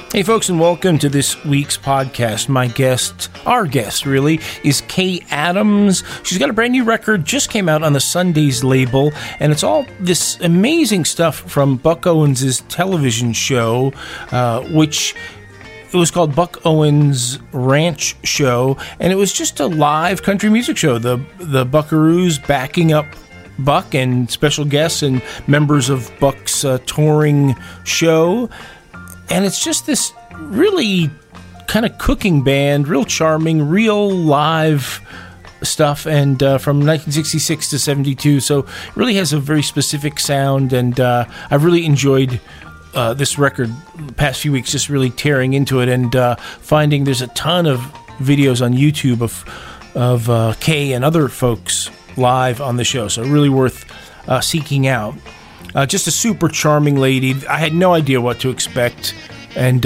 Hey folks, and welcome to this week's podcast. My guest, our guest really, is Kay Adams. She's got a brand new record, just came out on the Sundays label, and it's all this amazing stuff from Buck Owens' television show, which it was called Buck Owens Ranch Show, and it was just a live country music show. The Buckaroos backing up Buck and special guests and members of Buck's touring show. And it's just this really kind of cooking band, real charming, real live stuff, and from 1966 to 72. So it really has a very specific sound, and I've really enjoyed this record the past few weeks, just really tearing into it and finding there's a ton of videos on YouTube of Kay and other folks live on the show. So really worth seeking out. Just a super charming lady. I had no idea what to expect, and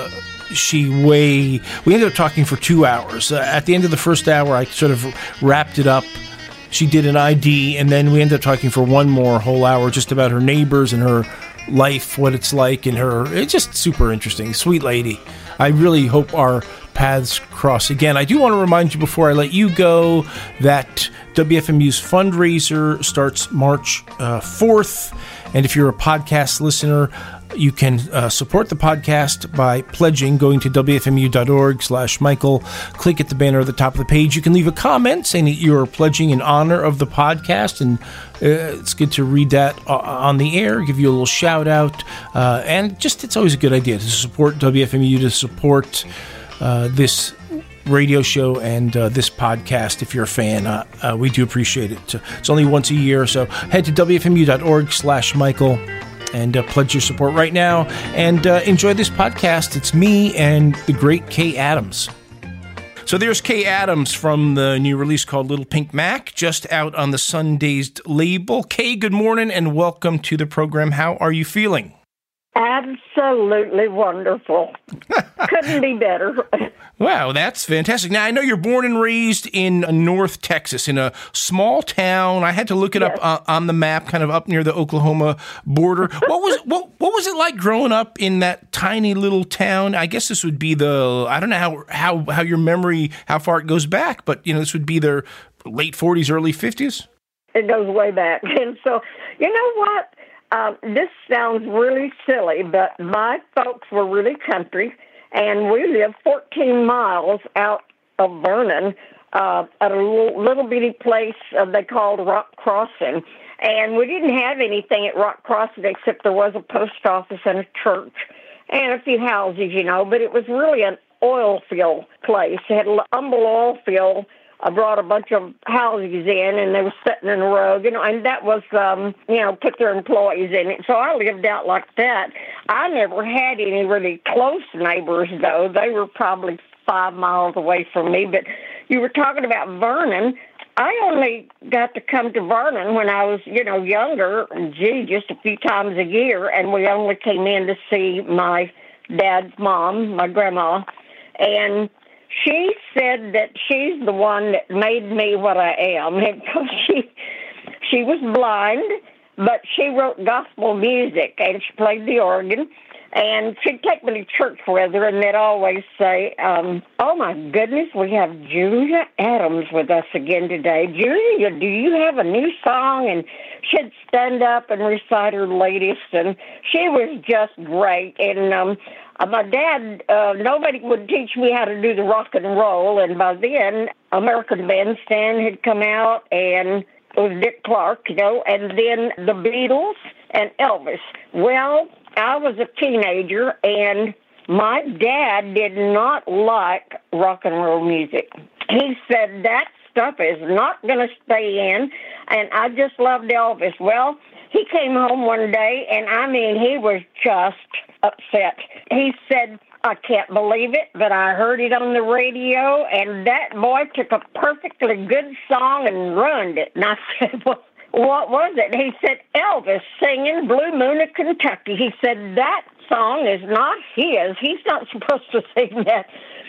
we ended up talking for 2 hours. At the end of the first hour, I sort of wrapped it up. She did an ID, and then we ended up talking for one more whole hour just about her neighbors and her life, what it's like, and it's just super interesting. Sweet lady. I really hope our paths cross again. I do want to remind you before I let you go that WFMU's fundraiser starts March 4th. And if you're a podcast listener, you can support the podcast by pledging, going to wfmu.org/Michael. Click at the banner at the top of the page. You can leave a comment saying that you're pledging in honor of the podcast, and it's good to read that on the air, give you a little shout out. And just, it's always a good idea to support WFMU, to support this radio show and this podcast. If you're a fan, we do appreciate it. It's only once a year, so head to wfmu.org/Michael and pledge your support right now, and enjoy this podcast. It's me and the great Kay Adams. So there's Kay Adams from the new release called Little Pink Mac, just out on the Sundays label. Kay, good morning and welcome to the program. How are you feeling? Absolutely wonderful. Couldn't be better. Wow, that's fantastic. Now, I know you're born and raised in North Texas, in a small town. I had to look it up on the map, kind of up near the Oklahoma border. What was it like growing up in that tiny little town? I guess this would be I don't know how your memory, how far it goes back, but this would be the late 40s, early 50s? It goes way back. And so, you know what? This sounds really silly, but my folks were really country, and we lived 14 miles out of Vernon at a little bitty place they called Rock Crossing. And we didn't have anything at Rock Crossing except there was a post office and a church and a few houses, but it was really an oil field place. It had a humble oil field. I brought a bunch of houses in, and they were sitting in a row, and that was, put their employees in it. So I lived out like that. I never had any really close neighbors, though. They were probably 5 miles away from me. But you were talking about Vernon. I only got to come to Vernon when I was, younger, just a few times a year, and we only came in to see my dad's mom, my grandma, and she said that she's the one that made me what I am. Because she was blind, but she wrote gospel music, and she played the organ. And she'd take me to church with her, and they'd always say, oh, my goodness, we have Julia Adams with us again today. Julia, do you have a new song? And she'd stand up and recite her latest, and she was just great. And my dad, nobody would teach me how to do the rock and roll, and by then, American Bandstand had come out, and it was Dick Clark, and then the Beatles and Elvis. Well, I was a teenager, and my dad did not like rock and roll music. He said that stuff is not going to stay in, and I just loved Elvis. Well, he came home one day, and he was just upset. He said, I can't believe it, but I heard it on the radio, and that boy took a perfectly good song and ruined it. And I said, well, what was it? He said, Elvis singing Blue Moon of Kentucky. He said, that song is not his. He's not supposed to sing that.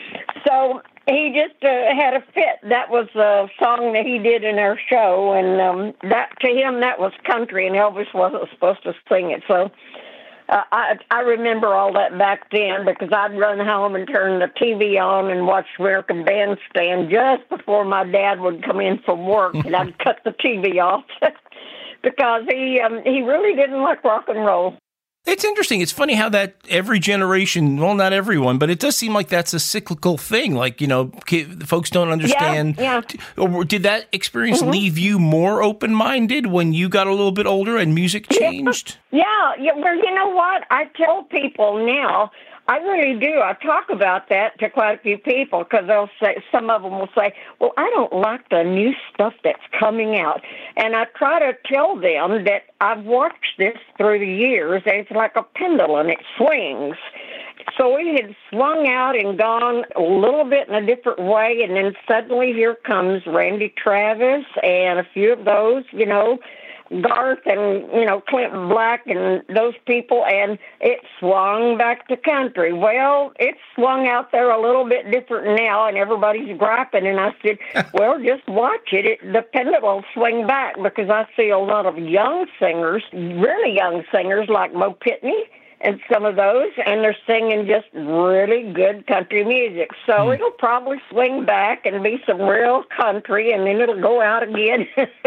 So he just had a fit. That was a song that he did in our show, and that to him, that was country, and Elvis wasn't supposed to sing it. So I remember all that back then because I'd run home and turn the TV on and watch American Bandstand just before my dad would come in from work, and I'd cut the TV off because he really didn't like rock and roll. It's interesting. It's funny how that every generation, well, not everyone, but it does seem like that's a cyclical thing. Like, folks don't understand. Yeah. Or did that experience leave you more open-minded when you got a little bit older and music changed? Yeah. Well, you know what? I tell people now, I really do. I talk about that to quite a few people because some of them will say, well, I don't like the new stuff that's coming out. And I try to tell them that I've watched this through the years. And it's like a pendulum. It swings. So we had swung out and gone a little bit in a different way. And then suddenly here comes Randy Travis and a few of those, Garth and, Clinton Black and those people, and it swung back to country. Well, it's swung out there a little bit different now, and everybody's griping, and I said, well, just watch it. The pendulum will swing back because I see a lot of young singers, really young singers like Mo Pitney and some of those, and they're singing just really good country music. So it'll probably swing back and be some real country, and then it'll go out again.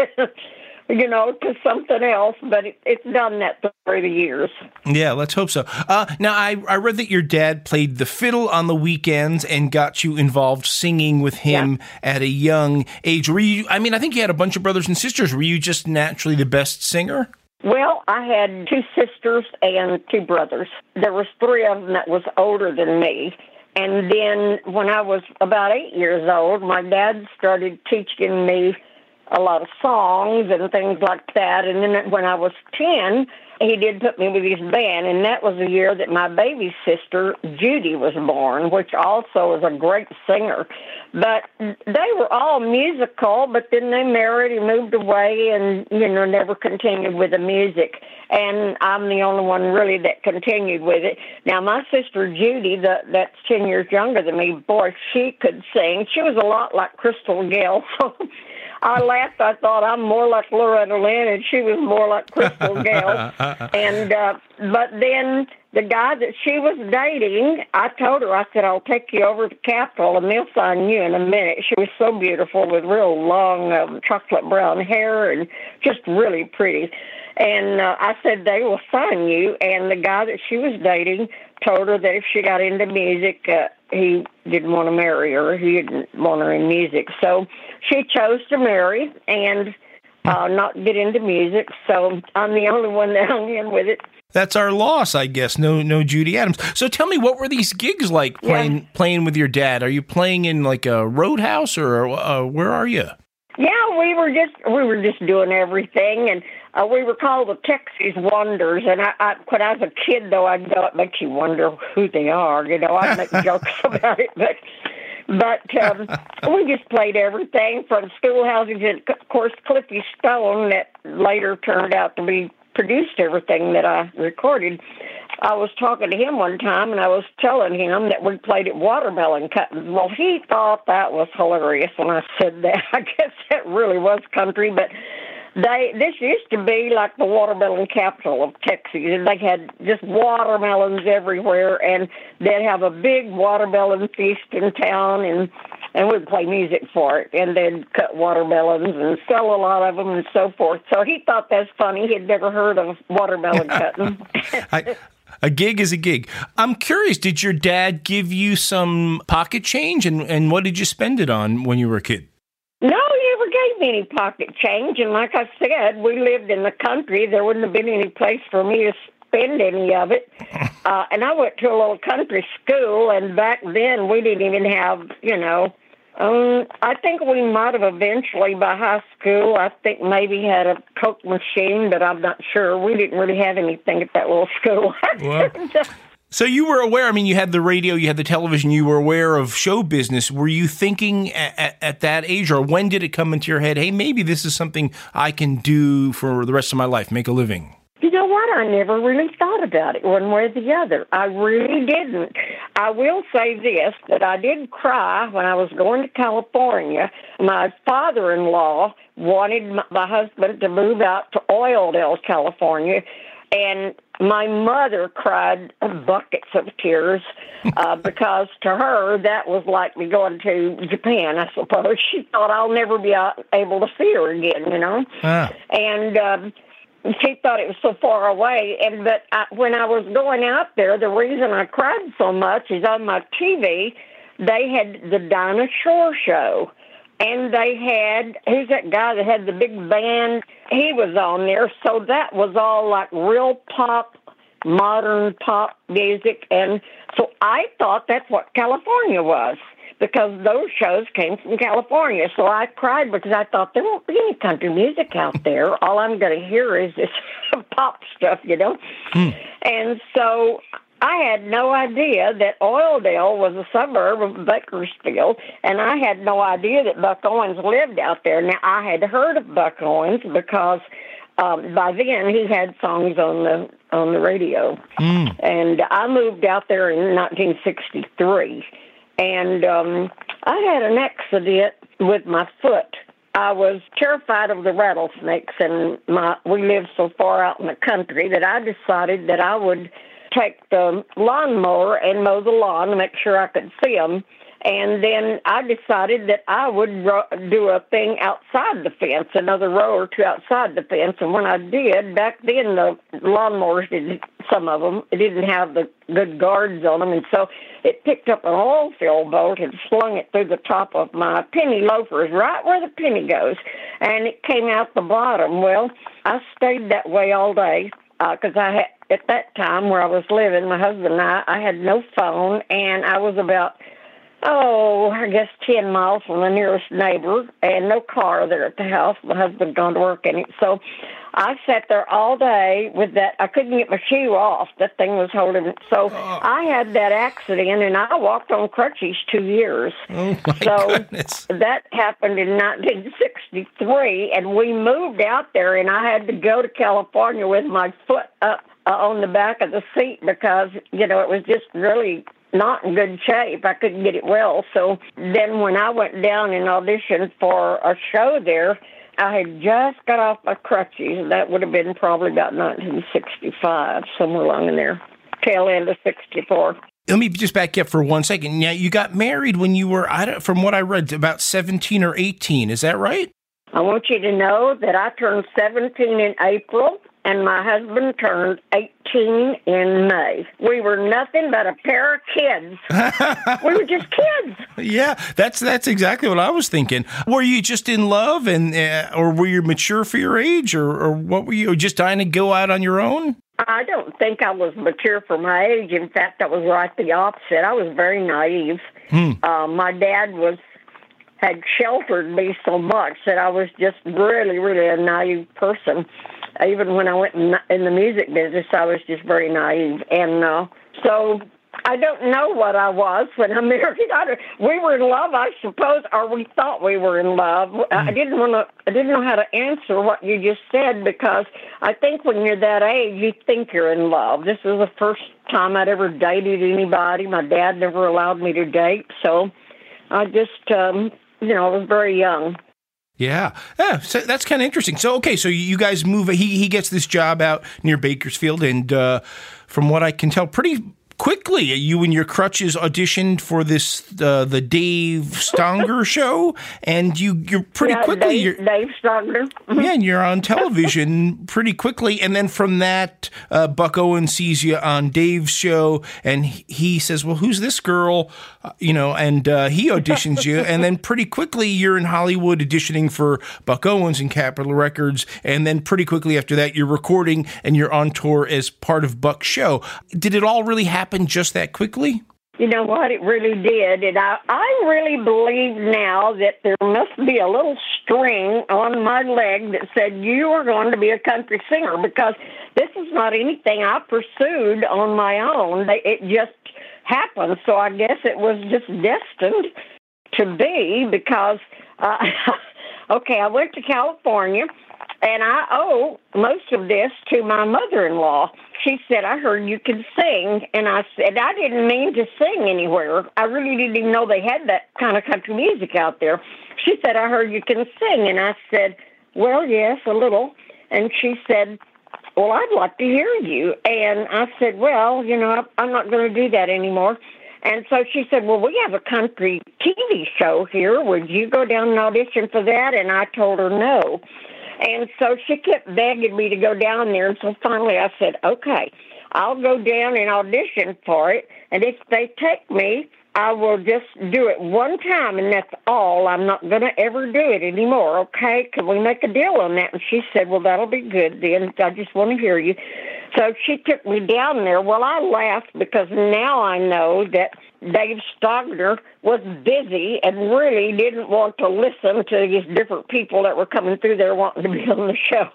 To something else, but it's done that through the years. Yeah, let's hope so. Now, I read that your dad played the fiddle on the weekends and got you involved singing with him at a young age. Were you, I think you had a bunch of brothers and sisters. Were you just naturally the best singer? Well, I had 2 sisters and 2 brothers. There was 3 of them that was older than me. And then when I was about 8 years old, my dad started teaching me a lot of songs and things like that. And then when I was 10, he did put me with his band, and that was the year that my baby sister, Judy, was born, which also is a great singer. But they were all musical, but then they married and moved away and, never continued with the music. And I'm the only one really that continued with it. Now, my sister, Judy, that's 10 years younger than me, boy, she could sing. She was a lot like Crystal Gayle, so I laughed. I thought I'm more like Loretta Lynn, and she was more like Crystal Gayle. And but then the guy that she was dating, I told her, I said, I'll take you over to the Capitol, and they'll sign you in a minute. She was so beautiful with real long chocolate brown hair and just really pretty. And I said, they will sign you. And the guy that she was dating told her that if she got into music, he didn't want to marry her. He didn't want her in music. So she chose to marry and not get into music. So I'm the only one that hung in with it. That's our loss, I guess. No Judy Adams. So tell me, what were these gigs like playing with your dad? Are you playing in like a roadhouse or where are you? Yeah, we were just doing everything, and we were called the Texas Wonders. And when I was a kid, though, I'd go, it makes you wonder who they are. I'd make jokes about it, but we just played everything from schoolhouses, and of course Cliffy Stone, that later turned out to be produced everything that I recorded. I was talking to him one time, and I was telling him that we played at watermelon cutting. Well, he thought that was hilarious when I said that. I guess that really was country, but this used to be like the watermelon capital of Texas, and they had just watermelons everywhere, and they'd have a big watermelon feast in town, and we'd play music for it, and they'd cut watermelons and sell a lot of them and so forth. So he thought that's funny. He'd never heard of watermelon cutting. A gig is a gig. I'm curious, did your dad give you some pocket change, and what did you spend it on when you were a kid? No, he never gave me any pocket change, and like I said, we lived in the country. There wouldn't have been any place for me to spend any of it. And I went to a little country school, and back then we didn't even have, I think we might have eventually, by high school, I think maybe had a Coke machine, but I'm not sure. We didn't really have anything at that little school. Wow. So you were aware, you had the radio, you had the television, you were aware of show business. Were you thinking at that age, or when did it come into your head, hey, maybe this is something I can do for the rest of my life, make a living? You know what? I never really thought about it one way or the other. I really didn't. I will say this, that I did cry when I was going to California. My father-in-law wanted my husband to move out to Oildale, California, And my mother cried buckets of tears because to her that was like me going to Japan, I suppose. She thought I'll never be able to see her again, you know. And she thought it was so far away. But when I was going out there, the reason I cried so much is on my TV, they had the Dinah Shore show. And they had, who's that guy that had the big band? He was on there. So that was all like real pop, modern pop music. And so I thought that's what California was, because those shows came from California. So I cried because I thought there won't be any country music out there. All I'm going to hear is this pop stuff, you know. And so I had no idea that Oildale was a suburb of Bakersfield, and I had no idea that Buck Owens lived out there. Now, I had heard of Buck Owens because by then he had songs on the radio. And I moved out there in 1963, and I had an accident with my foot. I was terrified of the rattlesnakes, and we lived so far out in the country that I decided that I would take the lawnmower and mow the lawn to make sure I could see them. And then I decided that I would do a thing outside the fence, another row or two outside the fence. And when I did, back then the lawnmowers, some of them, it didn't have the good guards on them. And so it picked up an oil fill bolt and slung it through the top of my penny loafers, right where the penny goes. And it came out the bottom. Well, I stayed that way all day because I had, at that time where I was living, my husband and I had no phone, and I was about, I guess 10 miles from the nearest neighbor, and no car there at the house. My husband gone to work in it. So I sat there all day with that. I couldn't get my shoe off. That thing was holding it. So I had that accident, and I walked on crutches 2 years. Oh, my goodness. That happened in 1963, and we moved out there, and I had to go to California with my foot up on the back of the seat because, you know, it was just really not in good shape. I couldn't get it well. So then when I went down and auditioned for a show there, I had just got off my crutches. That would have been probably about 1965, somewhere along in there, tail end of 64. Let me just back up for 1 second. Now, you got married when you were, from what I read, about 17 or 18. Is that right? I want you to know that I turned 17 in April, and my husband turned 18 in May. We were nothing but a pair of kids. We were just kids. Yeah, that's exactly what I was thinking. Were you just in love, and or were you mature for your age, or what were you, just trying to go out on your own? I don't think I was mature for my age. In fact, I was right the opposite. I was very naive. My dad had sheltered me so much that I was just really, really a naive person. Even when I went in the music business, I was just very naive. And so I don't know what I was when I married. We were in love, I suppose, or we thought we were in love. I didn't know how to answer what you just said, because I think when you're that age, you think you're in love. This was the first time I'd ever dated anybody. My dad never allowed me to date, so I just, I was very young. Yeah, so that's kind of interesting. So, okay, so you guys move. He gets this job out near Bakersfield, and from what I can tell, pretty quickly, you and your crutches auditioned for this the Dave Stonger show, and you're pretty quickly. Dave Stonger. Mm-hmm. Yeah, and you're on television pretty quickly, and then from that, Buck Owens sees you on Dave's show, and he says, "Well, who's this girl?" And he auditions you, and then pretty quickly you're in Hollywood auditioning for Buck Owens and Capitol Records, and then pretty quickly after that you're recording and you're on tour as part of Buck's show. Did it all really happen just that quickly? You know what? It really did. And I really believe now that there must be a little string on my leg that said, you are going to be a country singer, because this is not anything I pursued on my own. It just happened. So I guess it was just destined to be, because, I went to California, and I owe most of this to my mother-in-law. She said, I heard you can sing. And I said, I didn't mean to sing anywhere. I really didn't even know they had that kind of country music out there. She said, I heard you can sing. And I said, well, yes, a little. And she said, well, I'd like to hear you. And I said, well, I'm not going to do that anymore. And so she said, well, we have a country TV show here. Would you go down and audition for that? And I told her no. And so she kept begging me to go down there. And so finally I said, okay, I'll go down and audition for it. And if they take me, I will just do it one time, and that's all. I'm not going to ever do it anymore, okay? Can we make a deal on that? And she said, well, that'll be good then. I just want to hear you. So she took me down there. Well, I laughed because now I know that Dave Stogner was busy and really didn't want to listen to these different people that were coming through there wanting to be on the show.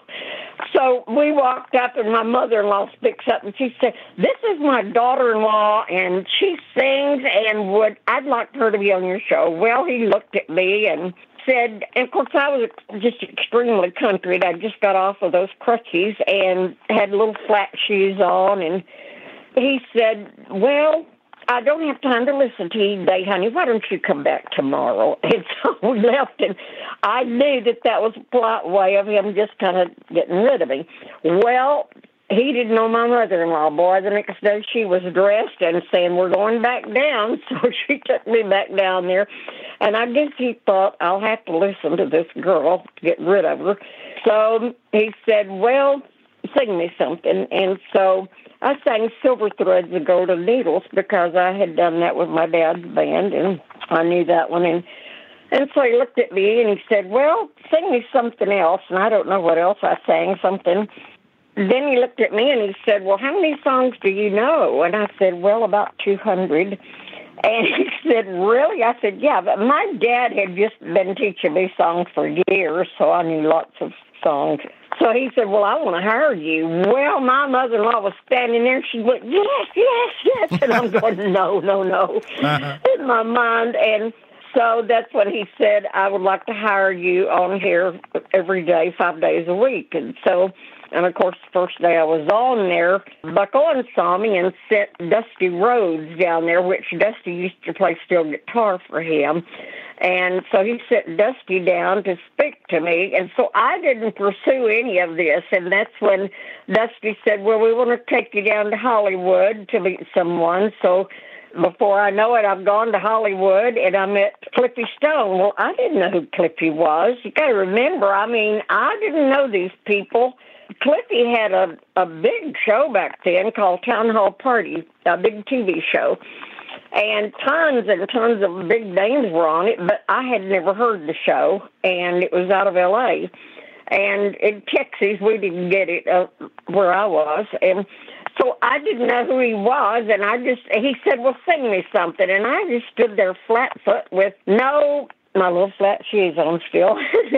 So we walked up, and my mother-in-law speaks up, and she said, this is my daughter-in-law, and she sings, and I'd like her to be on your show. Well, he looked at me and said, and of course, I was just extremely country. I just got off of those crutches and had little flat shoes on, and he said, well, I don't have time to listen to you today, honey. Why don't you come back tomorrow? And so we left, and I knew that was a polite way of him just kind of getting rid of me. Well, he didn't know my mother-in-law, boy. The next day she was dressed and saying, we're going back down. So she took me back down there. And I guess he thought, I'll have to listen to this girl to get rid of her. So he said, well, sing me something. And so I sang Silver Threads of Golden Needles because I had done that with my dad's band, and I knew that one. And so he looked at me and he said, well, sing me something else. And I don't know what else I sang, something. Then he looked at me and he said, well, how many songs do you know? And I said, well, about 200. And he said, really? I said, yeah, but my dad had just been teaching me songs for years, so I knew lots of songs. So he said, well, I want to hire you. Well, my mother-in-law was standing there. She went, yes, yes, yes. And I'm going, no, no, no, in my mind. And so that's when he said, I would like to hire you on here every day, 5 days a week. And of course, the first day I was on there, Buck Owens saw me and sent Dusty Rhodes down there, which Dusty used to play steel guitar for him. And so he sent Dusty down to speak to me. And so I didn't pursue any of this. And that's when Dusty said, well, we want to take you down to Hollywood to meet someone. So before I know it, I've gone to Hollywood, and I met Cliffy Stone. Well, I didn't know who Cliffy was. You got to remember, I didn't know these people. Cliffy had a big show back then called Town Hall Party, a big TV show. And tons and tons of big names were on it, but I had never heard the show, and it was out of L.A. And in Texas, we didn't get it where I was. And so I didn't know who he was, and he said, well, sing me something. And I just stood there flat-foot with my little flat shoes on still.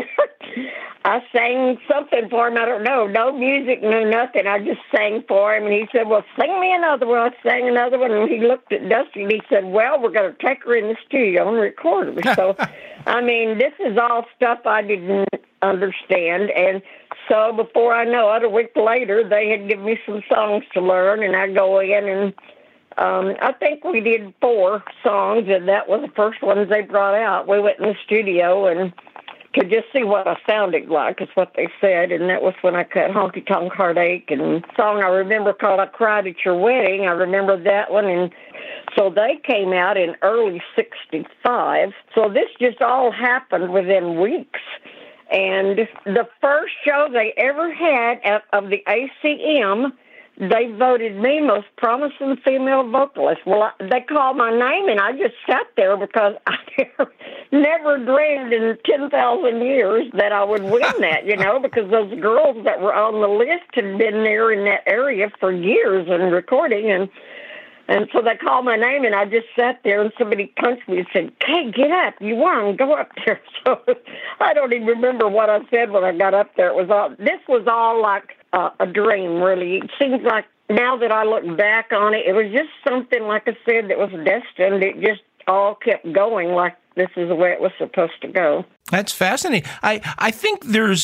I sang something for him. I don't know. No music, no nothing. I just sang for him. And he said, well, sing me another one. I sang another one. And he looked at Dusty and he said, well, we're going to take her in the studio and record her. So, this is all stuff I didn't understand. And so before I know it, a week later, they had given me some songs to learn. And I go in and I think we did 4 songs, and that was the first ones they brought out. We went in the studio and could just see what I sounded like, is what they said, and that was when I cut Honky Tonk Heartache. And a song I remember called I Cried at Your Wedding. I remember that one. And so they came out in early 65. So this just all happened within weeks. And the first show they ever had of the ACM, they voted me most promising female vocalist. Well, they called my name, and I just sat there because I never dreamed in 10,000 years that I would win that, because those girls that were on the list had been there in that area for years and recording. And so they called my name, and I just sat there, and somebody punched me and said, "Kay, get up. You won. Go up there." So I don't even remember what I said when I got up there. This was all like a dream, really. It seems like now that I look back on it, it was just something, like I said, that was destined. It just all kept going like this is the way it was supposed to go. That's fascinating. I think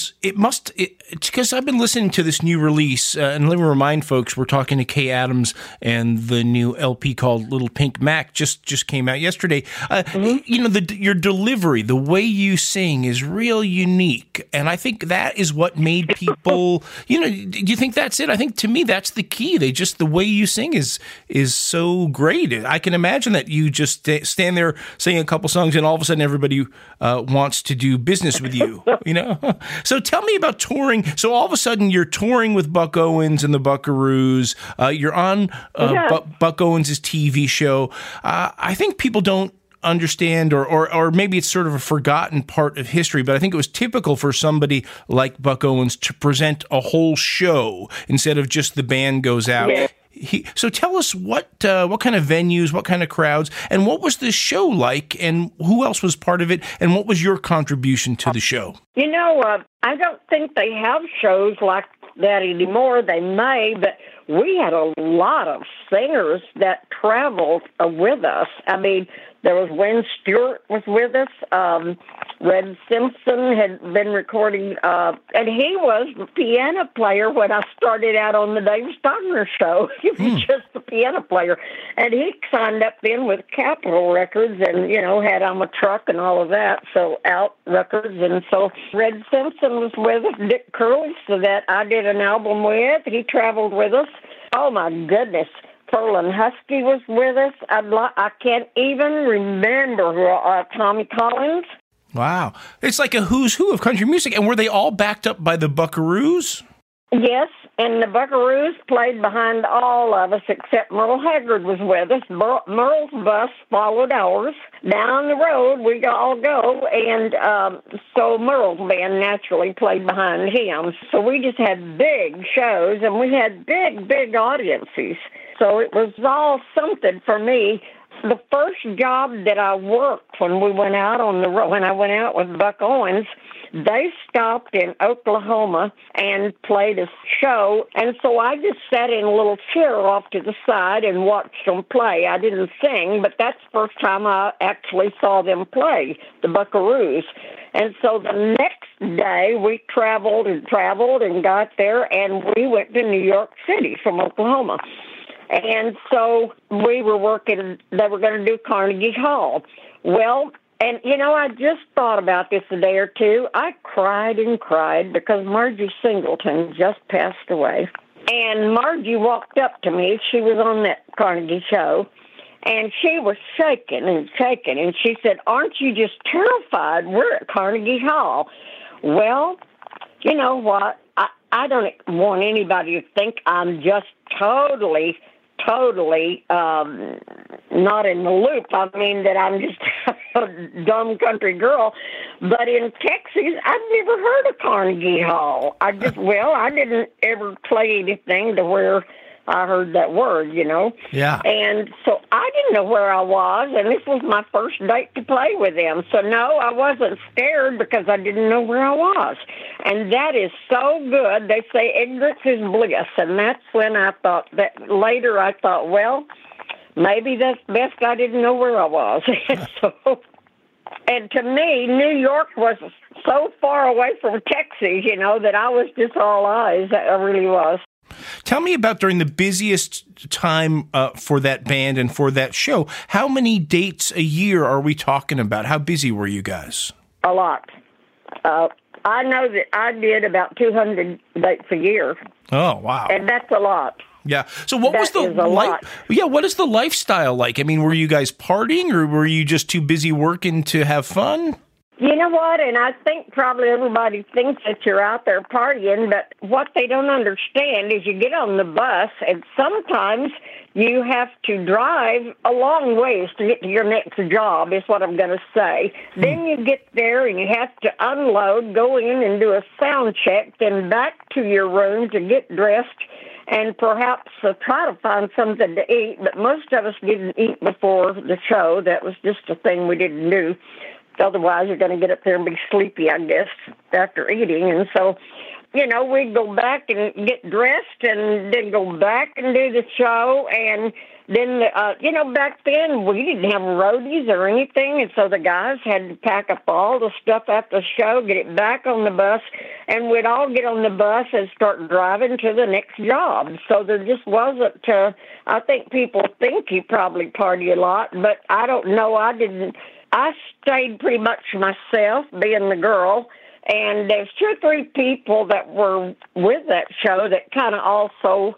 because I've been listening to this new release, and let me remind folks, we're talking to Kay Adams, and the new LP called Little Pink Mac just came out yesterday. Your delivery, the way you sing is real unique, and I think that is what made people, do you think that's it? I think to me that's the key. The way you sing is so great. I can imagine that you just stand there singing a couple songs and all of a sudden everybody wants to do business with you, So tell me about touring. So all of a sudden you're touring with Buck Owens and the Buckaroos. You're on Buck Owens' TV show. I think people don't understand, or maybe it's sort of a forgotten part of history, but I think it was typical for somebody like Buck Owens to present a whole show instead of just the band goes out. Yeah. So tell us what kind of venues, what kind of crowds, and what was the show like, and who else was part of it, and what was your contribution to the show? I don't think they have shows like that anymore. They may, but we had a lot of singers that traveled with us. I mean, there was Wayne Stewart was with us. Red Simpson had been recording, and he was the piano player when I started out on the Dave Stogner show. He was just the piano player. And he signed up then with Capitol Records and, had I'm a Truck and all of that, so Out Records. And so Red Simpson was with us, Dick Curley, so that I did an album with. He traveled with us. Oh, my goodness. Ferlin Husky was with us. I can't even remember Tommy Collins. Wow. It's like a who's who of country music. And were they all backed up by the Buckaroos? Yes, and the Buckaroos played behind all of us except Merle Haggard was with us. Merle's bus followed ours. Down the road, we all go, and so Merle's band naturally played behind him. So we just had big shows, and we had big audiences. So it was all something for me. The first job that I worked when we went out on the road, when I went out with Buck Owens, they stopped in Oklahoma and played a show, and so I just sat in a little chair off to the side and watched them play. I didn't sing, but that's the first time I actually saw them play, the Buckaroos. And so the next day, we traveled and got there, and we went to New York City from Oklahoma. And so we were working, they were going to do Carnegie Hall. Well, and, I just thought about this a day or two. I cried and cried because Margie Singleton just passed away. And Margie walked up to me. She was on that Carnegie show. And she was shaking and shaking. And she said, "Aren't you just terrified? We're at Carnegie Hall." Well, you know what? I don't want anybody to think I'm just totally not in the loop. I mean that I'm just a dumb country girl. But in Texas, I've never heard of Carnegie Hall. I didn't ever play anything to where I heard that word, Yeah. And so I didn't know where I was, and this was my first date to play with them. So no, I wasn't scared because I didn't know where I was. And that is so good. They say ignorance is bliss, and that's when I thought that later I thought, well, maybe that's best I didn't know where I was. And to me, New York was so far away from Texas, that I was just all eyes. I really was. Tell me about during the busiest time for that band and for that show. How many dates a year are we talking about? How busy were you guys? A lot. I know that I did about 200 dates a year. Oh, wow. And that's a lot. Yeah. So what was the what is the lifestyle like? I mean, were you guys partying or were you just too busy working to have fun? You know what? And I think probably everybody thinks that you're out there partying, but what they don't understand is you get on the bus and sometimes you have to drive a long ways to get to your next job, is what I'm going to say. Then you get there and you have to unload, go in and do a sound check, then back to your room to get dressed and perhaps try to find something to eat. But most of us didn't eat before the show. That was just a thing we didn't do. Otherwise, you're going to get up there and be sleepy, I guess, after eating. And so, we'd go back and get dressed and then go back and do the show. And then, back then we didn't have roadies or anything, and so the guys had to pack up all the stuff after the show, get it back on the bus, and we'd all get on the bus and start driving to the next job. So there just wasn't, I think people think he probably partied a lot, but I don't know. I didn't. I stayed pretty much myself, being the girl, and there's 2 or 3 people that were with that show that kind of also,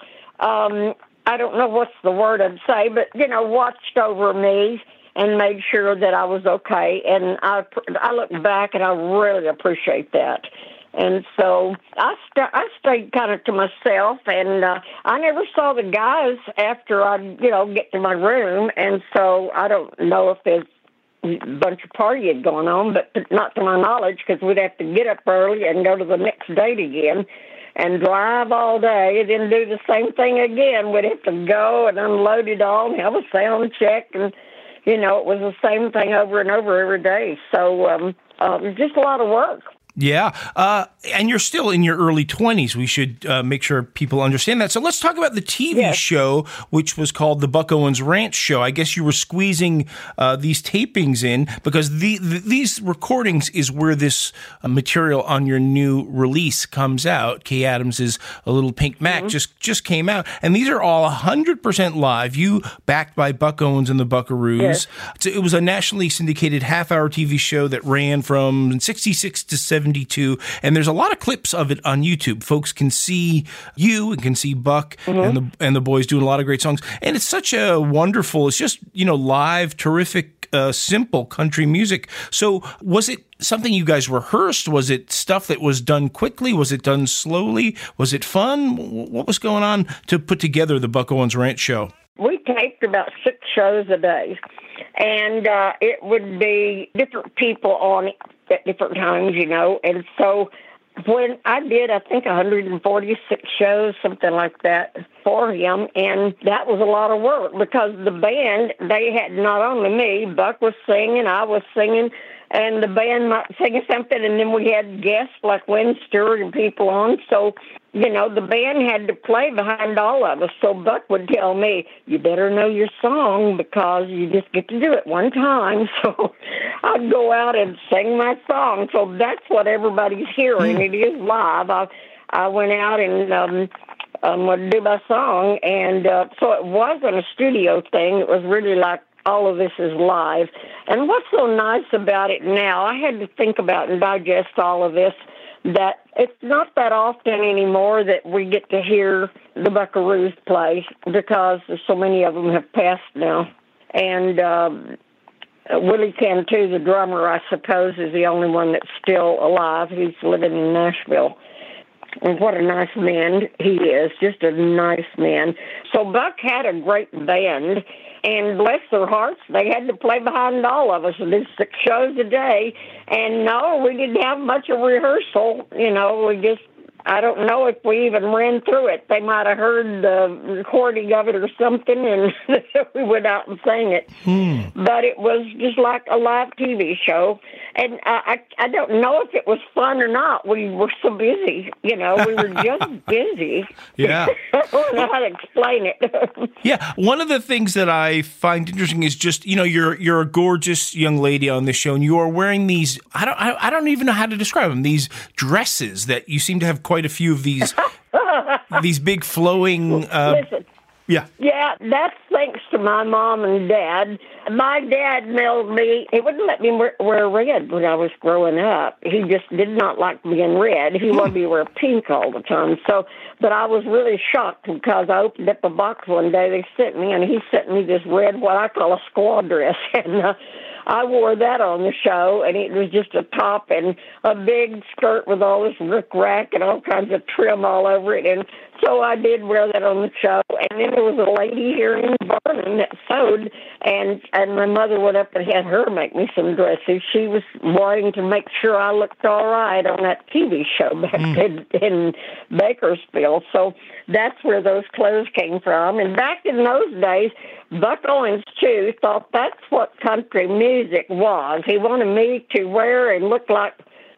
I don't know what's the word I'd say, but, watched over me and made sure that I was okay. And I look back and I really appreciate that. And so I stayed kind of to myself, and I never saw the guys after I'd, get to my room. And so I don't know if there's a bunch of partying going on, but not to my knowledge, because we'd have to get up early and go to the next date again and drive all day and then do the same thing again. We'd have to go and unload it all and have a sound check, and, it was the same thing over and over every day. So it was just a lot of work. Yeah, and you're still in your early 20s. We should make sure people understand that. So let's talk about the TV show, which was called The Buck Owens Ranch Show. I guess you were squeezing these tapings in because these recordings is where this material on your new release comes out. Kay Adams' A Little Pink Mac just came out, and these are all 100% live. You backed by Buck Owens and the Buckaroos. Yes. So it was a nationally syndicated half-hour TV show that ran from 66 to 72, and there's a lot of clips of it on YouTube. Folks can see you and can see Buck and the boys doing a lot of great songs, and it's such a wonderful, it's just, live, terrific, simple country music. So was it something you guys rehearsed? Was it stuff that was done quickly? Was it done slowly? Was it fun? What was going on to put together the Buck Owens Ranch Show? We taped about 6 shows a day, and it would be different people on it at different times, and so when I did, I think 146 shows, something like that, for him, and that was a lot of work because the band, they had not only me, Buck was singing, I was singing, and the band might sing something, and then we had guests like Wynn Stewart and people on, so the band had to play behind all of us. So Buck would tell me, you better know your song because you just get to do it one time. So I'd go out and sing my song. So that's what everybody's hearing. It is live. I went out and would do my song. And so it wasn't a studio thing. It was really like all of this is live. And what's so nice about it now, I had to think about and digest all of this, that it's not that often anymore that we get to hear the Buckaroos play because so many of them have passed now. And Willie Cantu, the drummer, I suppose, is the only one that's still alive. He's living in Nashville. And what a nice man he is, just a nice man. So Buck had a great band, and bless their hearts, they had to play behind all of us. We did 6 shows a day, and no, we didn't have much of rehearsal. We just, I don't know if we even ran through it. They might have heard the recording of it or something, and we went out and sang it. But it was just like a live TV show. And I don't know if it was fun or not. We were so busy, we were just busy. Yeah. I don't know how to explain it. Yeah, one of the things that I find interesting is just, you're a gorgeous young lady on this show, and you are wearing these, I don't even know how to describe them, these dresses that you seem to have quite a few of these, these big flowing... Listen. Yeah, that's thanks to my mom and dad. My dad mailed me, he wouldn't let me wear red when I was growing up. He just did not like being red. He wanted me to wear pink all the time. So, but I was really shocked because I opened up a box one day they sent me, and he sent me this red, what I call a squaw dress. And I wore that on the show, and it was just a top and a big skirt with all this rickrack and all kinds of trim all over it. And so I did wear that on the show. And then there was a lady here in Vernon that sewed, and my mother went up and had her make me some dresses. She was wanting to make sure I looked all right on that TV show back in Bakersfield. So that's where those clothes came from. And back in those days, Buck Owens, too, thought that's what country music was. He wanted me to wear and look like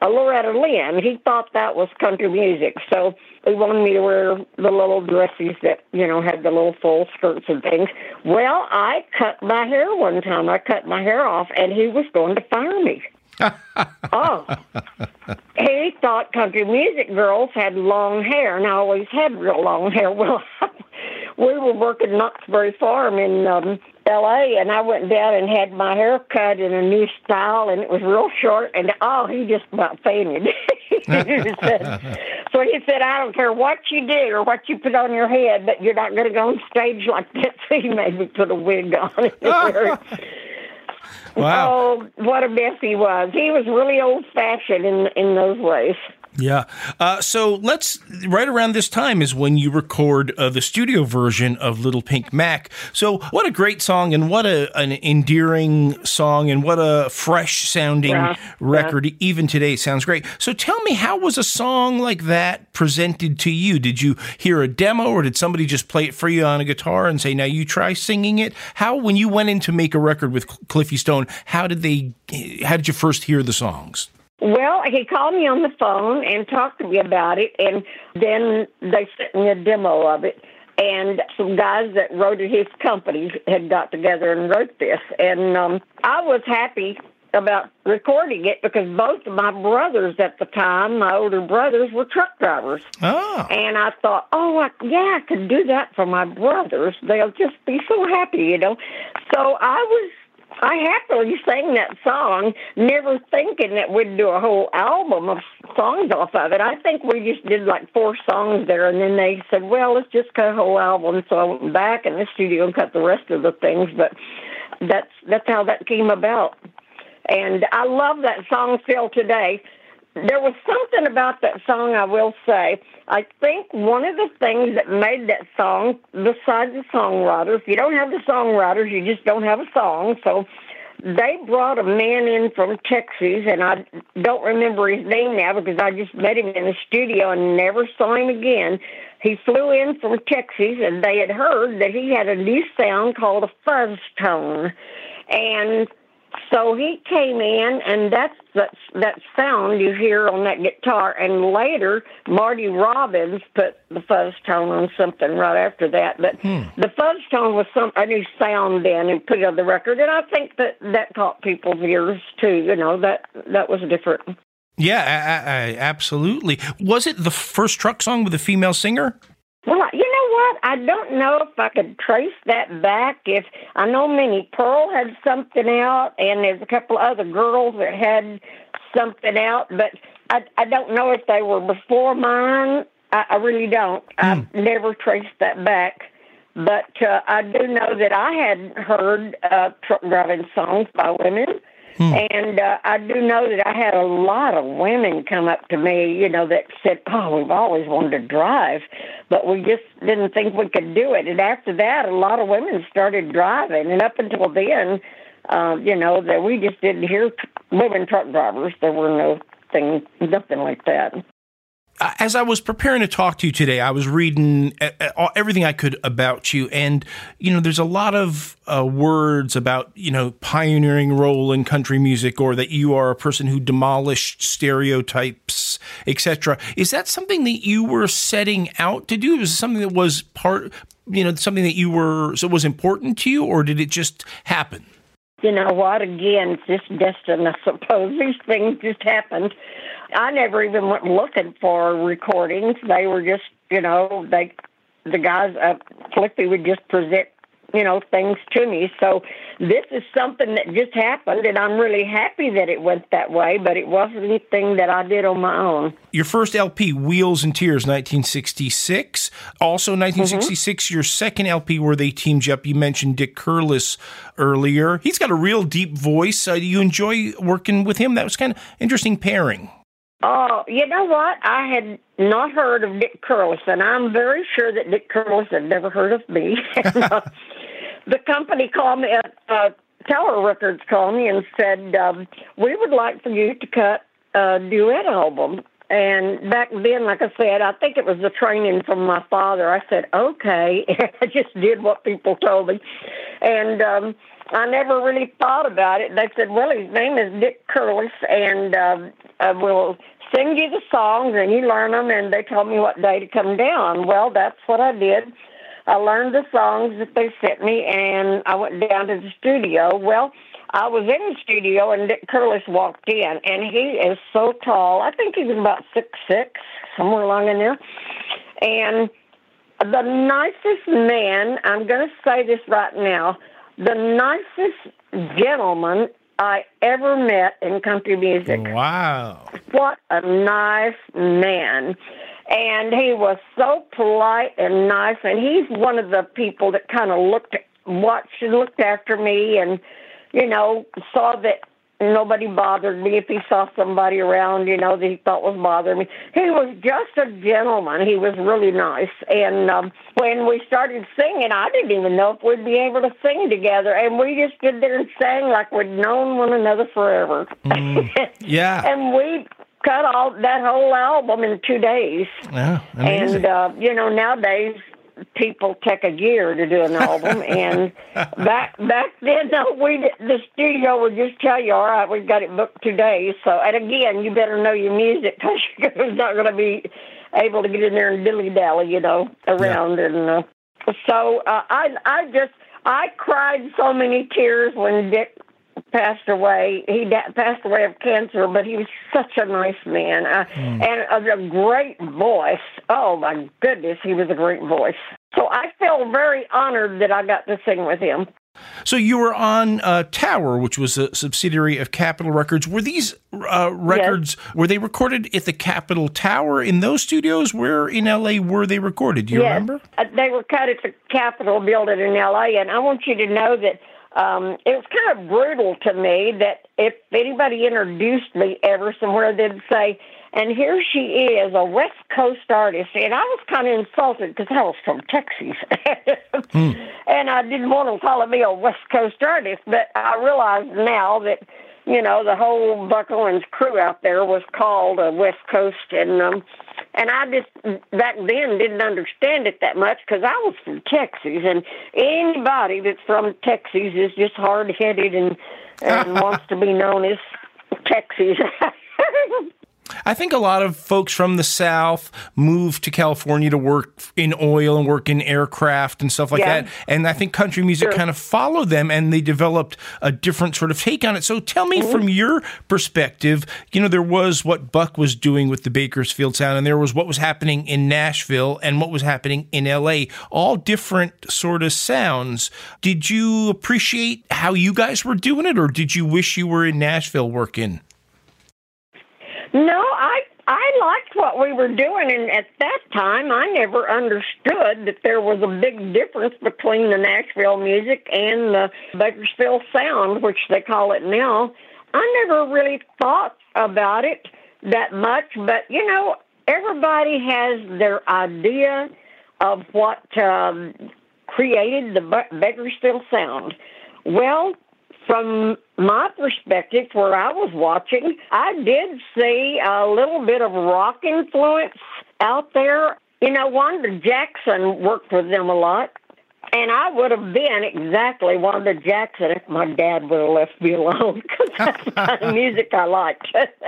Loretta Lynn. He thought that was country music, so he wanted me to wear the little dresses that, had the little full skirts and things. Well, I cut my hair one time. I cut my hair off, and he was going to fire me. Oh, he thought country music girls had long hair, and I always had real long hair. Well, we were working Knoxbury Farm in L.A., and I went down and had my hair cut in a new style, and it was real short, and he just about fainted. So he said, I don't care what you do or what you put on your head, but you're not going to go on stage like that. So he made me put a wig on. Wow. Oh, what a mess he was. He was really old-fashioned in those ways. Yeah. So right around this time is when you record the studio version of Little Pink Mac. So what a great song, and what an endearing song, and what a fresh sounding record. Even today sounds great. So tell me, how was a song like that presented to you? Did you hear a demo, or did somebody just play it for you on a guitar and say, now you try singing it? How, when you went in to make a record with Cliffy Stone, how did you first hear the songs? Well, he called me on the phone and talked to me about it, and then they sent me a demo of it. And some guys that wrote at his company had got together and wrote this. And I was happy about recording it because both of my brothers at the time, my older brothers, were truck drivers. Oh. And I thought, I could do that for my brothers. They'll just be so happy, So I happily sang that song, never thinking that we'd do a whole album of songs off of it. I think we just did like 4 songs there, and then they said, well, let's just cut a whole album. So I went back in the studio and cut the rest of the things, but that's how that came about. And I love that song still today. There was something about that song, I will say. I think one of the things that made that song, besides the songwriters, if you don't have the songwriters, you just don't have a song. So they brought a man in from Texas, and I don't remember his name now because I just met him in the studio and never saw him again. He flew in from Texas, and they had heard that he had a new sound called a fuzz tone. And so he came in, and that's that sound you hear on that guitar. And later, Marty Robbins put the fuzz tone on something right after that. But the fuzz tone was a new sound then, and put it on the record. And I think that caught people's ears too. That was different. Yeah, absolutely. Was it the first truck song with a female singer? Well, you know what? I don't know if I could trace that back. If I know Minnie Pearl had something out, and there's a couple of other girls that had something out, but I don't know if they were before mine. I really don't. I've never traced that back. But I do know that I had heard truck driving songs by women. And I do know that I had a lot of women come up to me, that said, we've always wanted to drive, but we just didn't think we could do it. And after that, a lot of women started driving. And up until then, that we just didn't hear women truck drivers. There were nothing like that. As I was preparing to talk to you today, I was reading everything I could about you. And, there's a lot of words about, pioneering role in country music, or that you are a person who demolished stereotypes, etc. Is that something that you were setting out to do? Was it something that was something that so it was important to you, or did it just happen? You know what? Again, it's just destiny, I suppose. These things just happened. I never even went looking for recordings. They were just, the guys at Cliffy would just present, things to me. So this is something that just happened, and I'm really happy that it went that way, but it wasn't anything that I did on my own. Your first LP, Wheels and Tears, 1966. Also 1966, your second LP where they teamed you up. You mentioned Dick Curless earlier. He's got a real deep voice. Do you enjoy working with him? That was kind of interesting pairing. Oh, you know what? I had not heard of Dick Curless, and I'm very sure that Dick Curless had never heard of me. The company called me, Tower Records called me and said, we would like for you to cut a duet album. And back then, like I said, I think it was the training from my father. I said, okay. I just did what people told me. And I never really thought about it. They said, well, his name is Dick Curless, and will sing you the songs, and you learn them, and they told me what day to come down. Well, that's what I did. I learned the songs that they sent me, and I went down to the studio. Well, I was in the studio, and Dick Curless walked in, and he is so tall. I think he was about 6'6", somewhere along in there. And the nicest man, I'm going to say this right now, the nicest gentleman I ever met in country music. Wow. What a nice man. And he was so polite and nice, and he's one of the people that kind of looked after me and, saw that nobody bothered me if he saw somebody around, that he thought was bothering me. He was just a gentleman. He was really nice. And when we started singing, I didn't even know if we'd be able to sing together. And we just stood there and sang like we'd known one another forever. Yeah. And we cut all that whole album in 2 days. Yeah, amazing. And, nowadays, people take a year to do an album, and back then, the studio would just tell you, all right, we've got it booked 2 days. So, and again, you better know your music because you're not going to be able to get in there and dilly-dally, around. Yeah. And so I cried so many tears when Dick passed away. He passed away of cancer, but he was such a nice man and a great voice. Oh, my goodness, he was a great voice. So I feel very honored that I got to sing with him. So you were on Tower, which was a subsidiary of Capitol Records. Were these records, were they recorded at the Capitol Tower in those studios? Where in L.A. were they recorded? Do you remember? They were cut at the Capitol building in L.A., and I want you to know that it was kind of brutal to me that if anybody introduced me ever somewhere, they'd say, and here she is, a West Coast artist. And I was kind of insulted because I was from Texas. And I didn't want them calling me a West Coast artist, but I realize now that, the whole Buck Owens crew out there was called a West Coast. And I just, back then, didn't understand it that much because I was from Texas. And anybody that's from Texas is just hard-headed and wants to be known as Texas. I think a lot of folks from the South moved to California to work in oil and work in aircraft and stuff like that. And I think country music kind of followed them, and they developed a different sort of take on it. So tell me from your perspective, there was what Buck was doing with the Bakersfield sound, and there was what was happening in Nashville and what was happening in L.A., all different sort of sounds. Did you appreciate how you guys were doing it, or did you wish you were in Nashville working? No, I liked what we were doing, and at that time, I never understood that there was a big difference between the Nashville music and the Bakersfield sound, which they call it now. I never really thought about it that much, but, everybody has their idea of what created the Bakersfield sound. Well, from my perspective, where I was watching, I did see a little bit of rock influence out there. Wanda Jackson worked with them a lot, and I would have been exactly Wanda Jackson if my dad would have left me alone, because that's the kind of music I liked.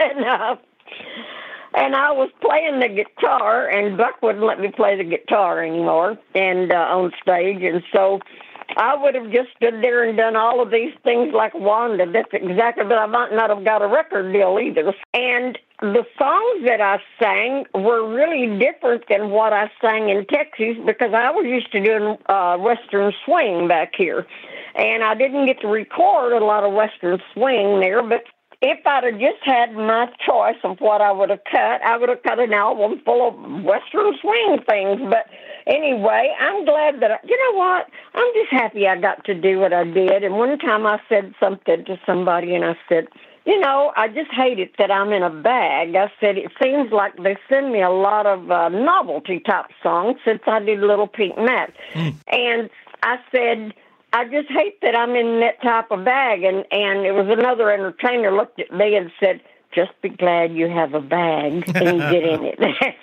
And I was playing the guitar, and Buck wouldn't let me play the guitar anymore and on stage, and so I would have just stood there and done all of these things like Wanda. That's exactly, but I might not have got a record deal either. And the songs that I sang were really different than what I sang in Texas because I was used to doing Western swing back here. And I didn't get to record a lot of Western swing there, but if I'd have just had my choice of what I would have cut, I would have cut an album full of Western swing things. But anyway, I'm glad that, I'm just happy I got to do what I did. And one time I said something to somebody, and I said, I just hate it that I'm in a bag. I said, it seems like they send me a lot of novelty-type songs since I did Little Pink Mac. And I said, I just hate that I'm in that type of bag. And it was another entertainer looked at me and said, just be glad you have a bag and get in it.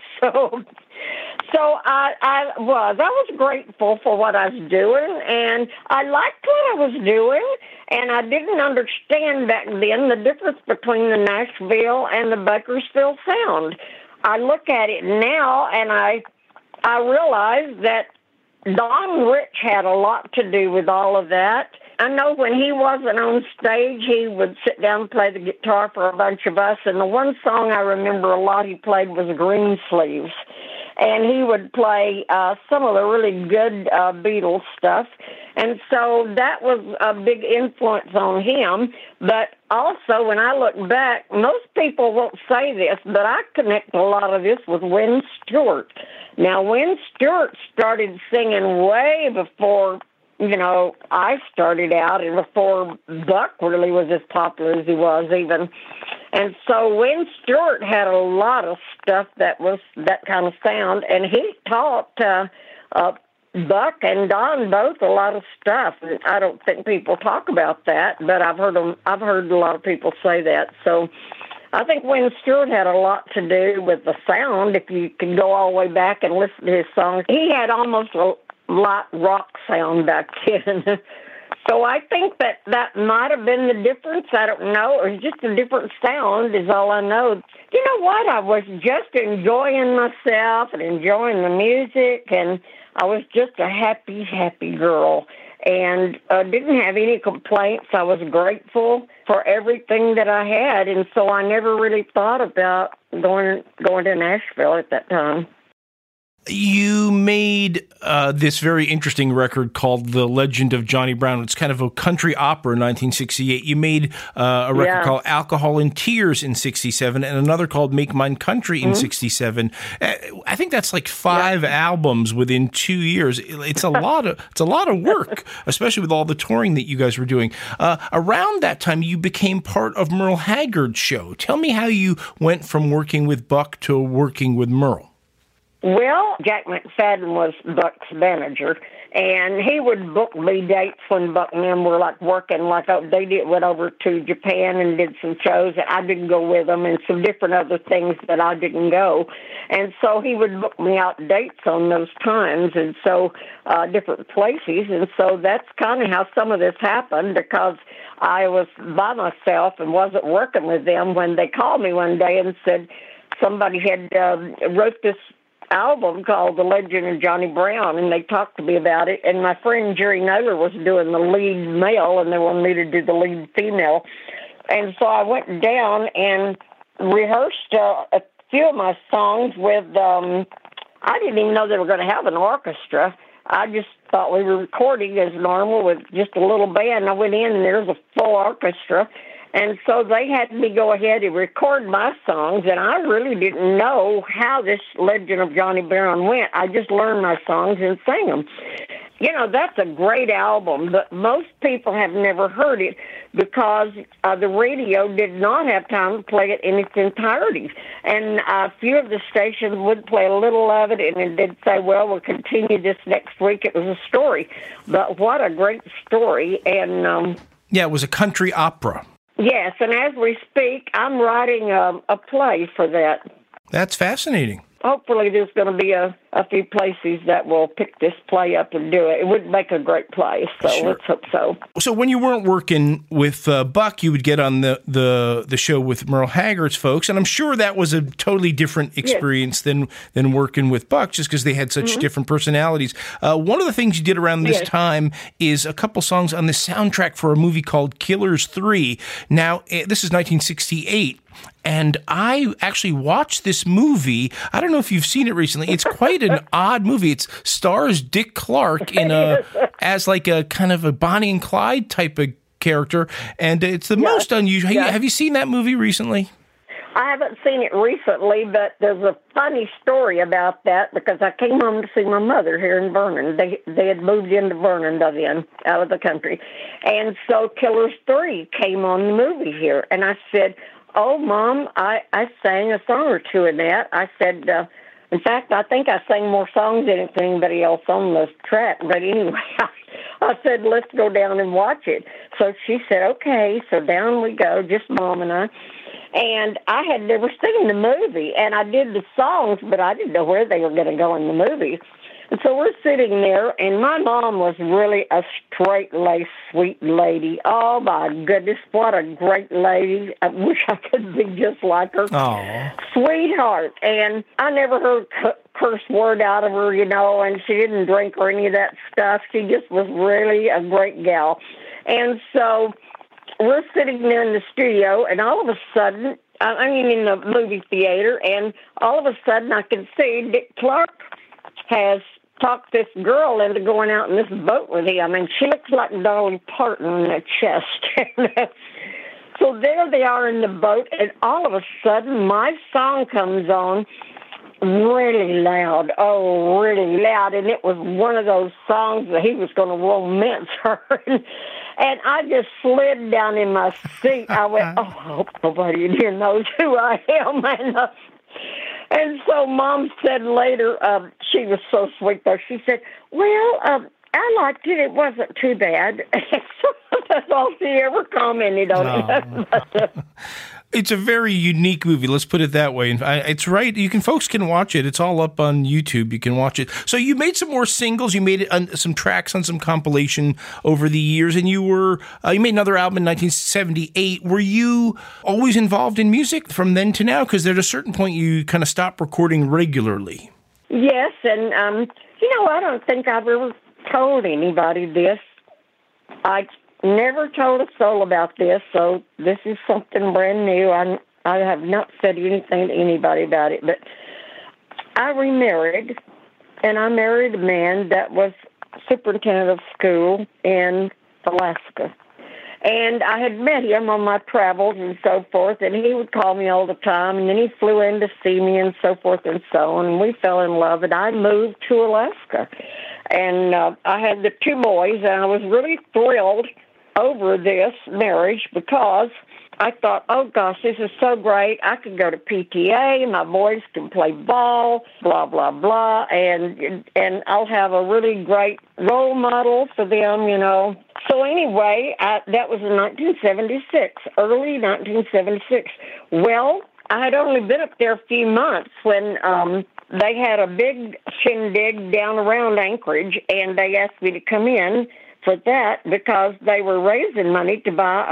So I was grateful for what I was doing, and I liked what I was doing, And I didn't understand back then the difference between the Nashville and the Bakersfield sound. I look at it now, and I realize that Don Rich had a lot to do with all of that. I know when he wasn't on stage, he would sit down and play the guitar for a bunch of us. And the one song I remember a lot he played was Greensleeves. And he would play some of the really good Beatles stuff. And so that was a big influence on him. But also, when I look back, most people won't say this, but I connect a lot of this with Wynn Stewart. Now, Wynn Stewart started singing way before, I started out, and before Buck really was as popular as he was even. And so Wynn Stewart had a lot of stuff that was that kind of sound, and he taught Buck and Don both a lot of stuff. And I don't think people talk about that, but I've heard a lot of people say that. So I think Wynn Stewart had a lot to do with the sound. If you can go all the way back and listen to his songs, he had almost a light rock sound back then. So I think that might have been the difference. I don't know. It was just a different sound is all I know. You know what? I was just enjoying myself and enjoying the music, and I was just a happy, happy girl. And didn't have any complaints. I was grateful for everything that I had, and so I never really thought about going to Nashville at that time. You made this very interesting record called The Legend of Johnny Brown. It's kind of a country opera in 1968. You made a record called Alcohol and Tears in 67 and another called Make Mine Country in 67. I think that's like 5 albums within 2 years. It's a lot of work, especially with all the touring that you guys were doing. Around that time, you became part of Merle Haggard's show. Tell me how you went from working with Buck to working with Merle. Well, Jack McFadden was Buck's manager, and he would book me dates when Buck and them were working. Went over to Japan and did some shows, and I didn't go with them, and some different other things that I didn't go. And so he would book me out dates on those times, and so different places. And so that's kind of how some of this happened, because I was by myself and wasn't working with them when they called me one day and said somebody had wrote this album called The Legend of Johnny Brown, and they talked to me about it. And my friend Jerry Naylor was doing the lead male, and they wanted me to do the lead female. And so I went down and rehearsed a few of my songs with, I didn't even know they were going to have an orchestra. I just thought we were recording as normal with just a little band. I went in, and there was a full orchestra. And so they had me go ahead and record my songs, and I really didn't know how this Legend of Johnny Brown went. I just learned my songs and sang them. That's a great album, but most people have never heard it because the radio did not have time to play it in its entirety. And a few of the stations would play a little of it, and it did say, well, we'll continue this next week. It was a story. But what a great story. And yeah, it was a country opera. Yes, and as we speak, I'm writing a play for that. That's fascinating. Hopefully there's going to be a few places that will pick this play up and do it. It would make a great play, so sure. Let's hope so. So when you weren't working with Buck, you would get on the show with Merle Haggard's folks, and I'm sure that was a totally different experience than working with Buck, just because they had such different personalities. One of the things you did around this time is a couple songs on the soundtrack for a movie called Killers 3. Now, this is 1968. And I actually watched this movie. I don't know if you've seen it recently. It's quite an odd movie. It stars Dick Clark as like a kind of a Bonnie and Clyde type of character, and it's the most unusual. Have you seen that movie recently? I haven't seen it recently, but there's a funny story about that because I came home to see my mother here in Vernon. They had moved into Vernon by then, out of the country. And so Killers 3 came on the movie here, and I said, oh, Mom, I sang a song or two in that. I said, in fact, I think I sang more songs than anybody else on this track. But anyway, I said, let's go down and watch it. So she said, okay. So down we go, just Mom and I. And I had never seen the movie, and I did the songs, but I didn't know where they were going to go in the movie. So we're sitting there, and my mom was really a straight-laced, sweet lady. Oh, my goodness, what a great lady. I wish I could be just like her. Aww. Sweetheart. And I never heard curse word out of her, and she didn't drink or any of that stuff. She just was really a great gal. And so we're sitting there in the studio, and all of a sudden, in the movie theater, and all of a sudden I can see Dick Clark has talked this girl into going out in this boat with him. And she looks like Dolly Parton in the chest. So there they are in the boat, and all of a sudden my song comes on really loud. Oh, really loud. And it was one of those songs that he was going to romance her. And I just slid down in my seat. I went, oh, I hope nobody in here knows who I am. And so Mom said later, she was so sweet though, she said, well, I liked it. It wasn't too bad. That's all she ever commented on it. It's a very unique movie. Let's put it that way. It's right. Folks can watch it. It's all up on YouTube. You can watch it. So you made some more singles. You made some tracks on some compilation over the years, and you made another album in 1978. Were you always involved in music from then to now? Because at a certain point you kind of stopped recording regularly. Yes, and I don't think I've ever told anybody this. I never told a soul about this, so this is something brand new. I have not said anything to anybody about it, but I remarried, and I married a man that was superintendent of school in Alaska. And I had met him on my travels and so forth, and he would call me all the time, and then he flew in to see me and so forth and so on, and we fell in love, and I moved to Alaska. And I had the 2 boys, and I was really thrilled over this marriage because I thought, oh, gosh, this is so great. I could go to PTA, my boys can play ball, blah, blah, blah, and I'll have a really great role model for them, So anyway, that was in 1976, early 1976. Well, I had only been up there a few months when they had a big shindig down around Anchorage, and they asked me to come in for that because they were raising money to buy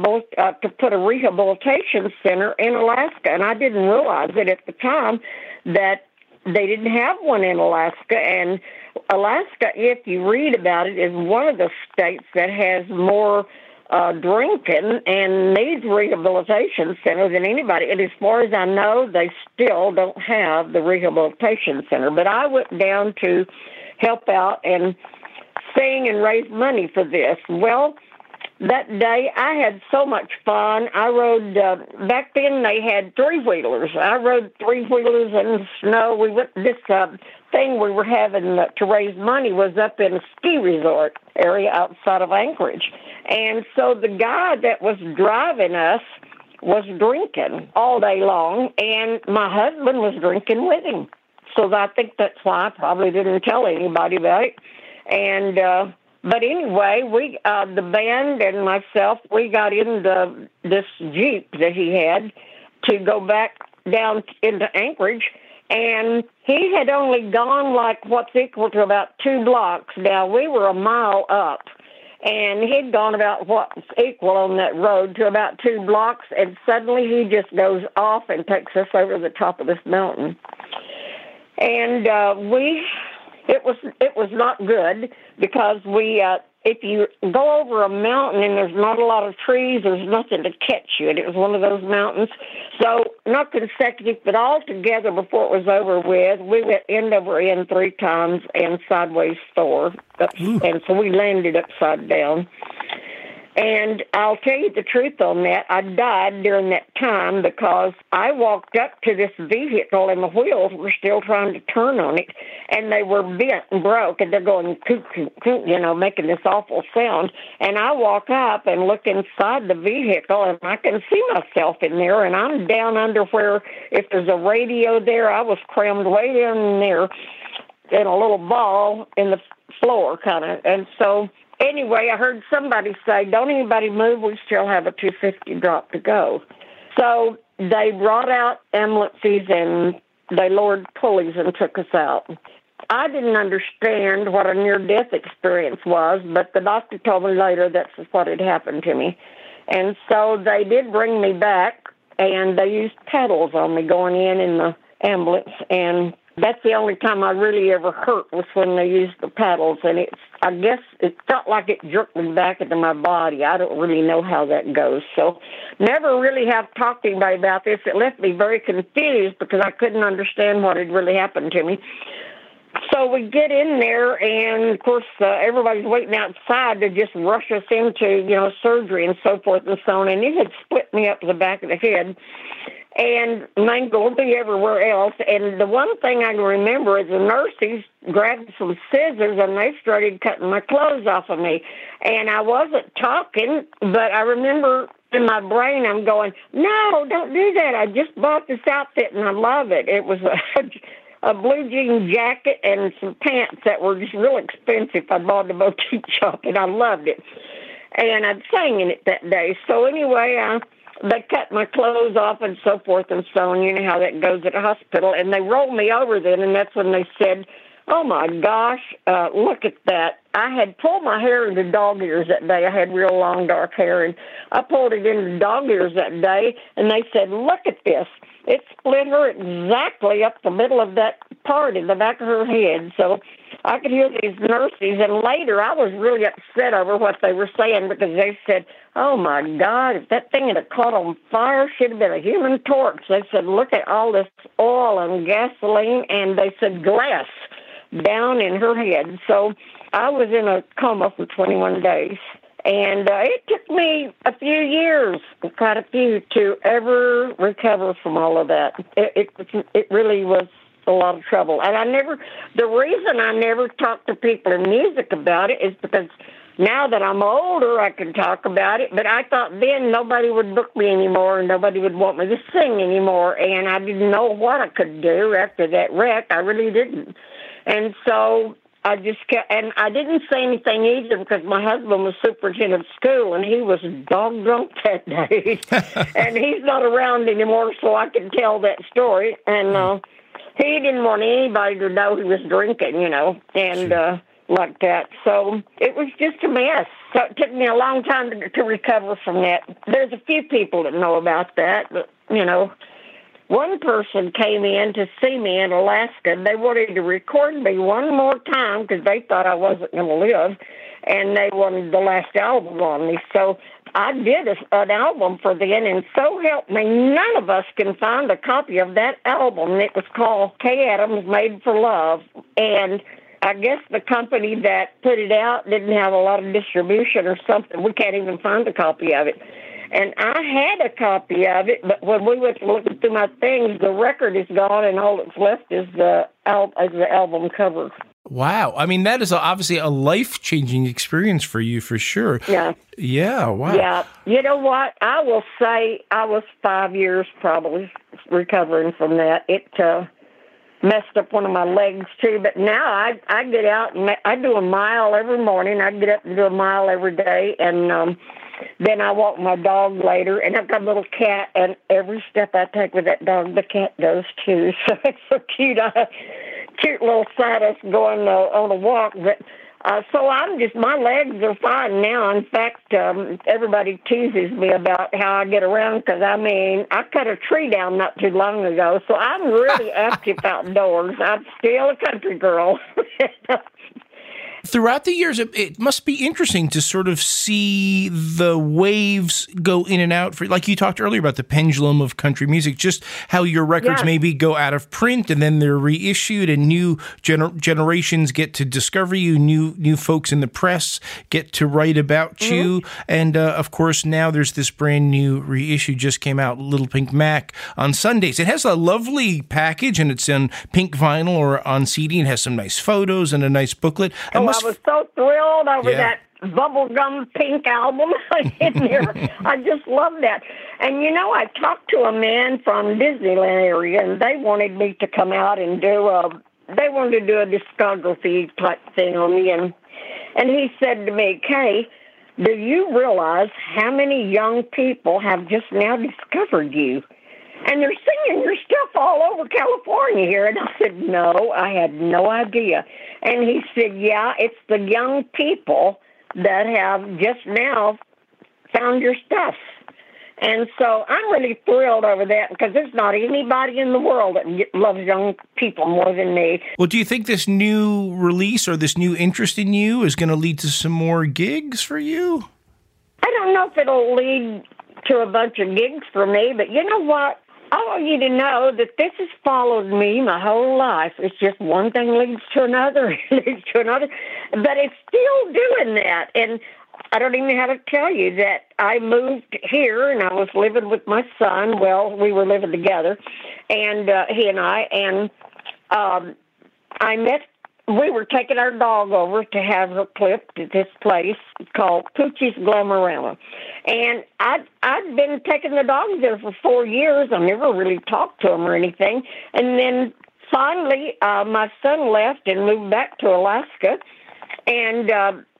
to put a rehabilitation center in Alaska. And I didn't realize it at the time that they didn't have one in Alaska. And Alaska, if you read about it, is one of the states that has more drinking and needs rehabilitation center than anybody. And as far as I know, they still don't have the rehabilitation center. But I went down to help out and sing and raise money for this. Well, that day I had so much fun. I rode, back then they had 3-wheelers. I rode 3-wheelers in the snow. We went, this thing we were having to raise money was up in a ski resort area outside of Anchorage. And so the guy that was driving us was drinking all day long, and my husband was drinking with him. So I think that's why I probably didn't tell anybody about it. And but anyway, we the band and myself, we got into this Jeep that he had to go back down into Anchorage, and he had only gone like what's equal to about 2 blocks. Now, we were a mile up, and he'd gone about what's equal on that road to about 2 blocks, and suddenly he just goes off and takes us over the top of this mountain. And It was not good because if you go over a mountain and there's not a lot of trees, there's nothing to catch you. And it was one of those mountains. So not consecutive, but all together before it was over with, we went end over end 3 times and sideways 4. And so we landed upside down. And I'll tell you the truth on that. I died during that time because I walked up to this vehicle and the wheels were still trying to turn on it, and they were bent and broke, and they're going, kook, kook, kook, making this awful sound. And I walk up and look inside the vehicle, and I can see myself in there, and I'm down under where, if there's a radio there, I was crammed way down there in a little ball in the floor, kind of. And so anyway, I heard somebody say, don't anybody move, we still have a 250 drop to go. So they brought out ambulances and they lowered pulleys and took us out. I didn't understand what a near-death experience was, but the doctor told me later that's what had happened to me. And so they did bring me back, and they used pedals on me going in the ambulance, and that's the only time I really ever hurt was when they used the paddles, and I guess it felt like it jerked me back into my body. I don't really know how that goes. So never really have talked to anybody about this. It left me very confused because I couldn't understand what had really happened to me. So we get in there, and, of course, everybody's waiting outside to just rush us into, surgery and so forth and so on, and it had split me up the back of the head and mangled me everywhere else. And the one thing I can remember is the nurses grabbed some scissors, and they started cutting my clothes off of me. And I wasn't talking, but I remember in my brain I'm going, no, don't do that. I just bought this outfit, and I love it. It was a blue jean jacket and some pants that were just real expensive. I bought at a boutique shop, and I loved it. And I sang in it that day. So anyway, they cut my clothes off and so forth and so on. You know how that goes at a hospital. And they rolled me over then, and that's when they said, oh, my gosh, look at that. I had pulled my hair into dog ears that day. I had real long, dark hair, and I pulled it into dog ears that day, and they said, look at this. It split her exactly up the middle of that part in the back of her head. So I could hear these nurses, and later I was really upset over what they were saying because they said, oh, my God, if that thing had caught on fire, she'd have been a human torch. They said, look at all this oil and gasoline, and they said glass down in her head. So I was in a coma for 21 days. And it took me a few years, quite a few, to ever recover from all of that. It really was a lot of trouble. And the reason I never talked to people in music about it is because now that I'm older, I can talk about it. But I thought then nobody would book me anymore and nobody would want me to sing anymore. And I didn't know what I could do after that wreck. I really didn't. And so I just kept, and I didn't say anything either because my husband was superintendent of school, and he was dog drunk that day. And he's not around anymore, so I can tell that story. And he didn't want anybody to know he was drinking, and like that. So it was just a mess. So it took me a long time to recover from that. There's a few people that know about that, but, one person came in to see me in Alaska, and they wanted to record me one more time because they thought I wasn't going to live, and they wanted the last album on me. So I did an album for them, and so help me, none of us can find a copy of that album. It was called Kay Adams Made for Love, and I guess the company that put it out didn't have a lot of distribution or something. We can't even find a copy of it. And I had a copy of it, but when we went looking through my things, the record is gone, and all that's left is the album cover. Wow. I mean, that is obviously a life-changing experience for you, for sure. Yeah. Yeah, wow. Yeah. You know what? I will say I was 5 years probably recovering from that. It messed up one of my legs, too. But now I get out, and I do a mile every morning. I get up and do a mile every day, and then I walk my dog later, and I've got a little cat, and every step I take with that dog, the cat does too. So it's so cute. Cute little sight us going on a walk. But so my legs are fine now. In fact, everybody teases me about how I get around because, I cut a tree down not too long ago. So I'm really active outdoors. I'm still a country girl. Throughout the years, it must be interesting to sort of see the waves go in and out. Like you talked earlier about the pendulum of country music, just how your records maybe go out of print and then they're reissued, and new generations get to discover you, new folks in the press get to write about you. And, of course, now there's this brand new reissue just came out, Little Pink Mac, on Sundays. It has a lovely package, and it's on pink vinyl or on CD, and has some nice photos and a nice booklet. I was so thrilled over that bubblegum pink album in there. I just love that. And, I talked to a man from Disneyland area, and they wanted me to come out and they wanted to do a discography type thing on me. And he said to me, Kay, do you realize how many young people have just now discovered you? and they're singing your stuff all over California here. And I said, no, I had no idea. And he said, yeah, it's the young people that have just now found your stuff. And so I'm really thrilled over that because there's not anybody in the world that loves young people more than me. Well, do you think this new release or this new interest in you is going to lead to some more gigs for you? I don't know if it'll lead to a bunch of gigs for me, but you know what? I want you to know that this has followed me my whole life. It's just one thing leads to another, leads to another, but it's still doing that. And I don't even know how to tell you that I moved here and I was living with my son. Well, we were living together, and he and I we were taking our dog over to have her clipped at this place called Poochie's Glamorama. And I'd been taking the dogs there for 4 years. I never really talked to them or anything. And then finally, my son left and moved back to Alaska, and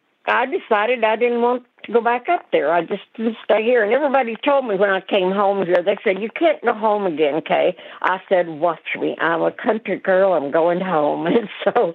I decided I didn't want to go back up there. I just didn't stay here. And everybody told me when I came home here, they said, you can't go home again, Kay. I said, watch me. I'm a country girl. I'm going home. And so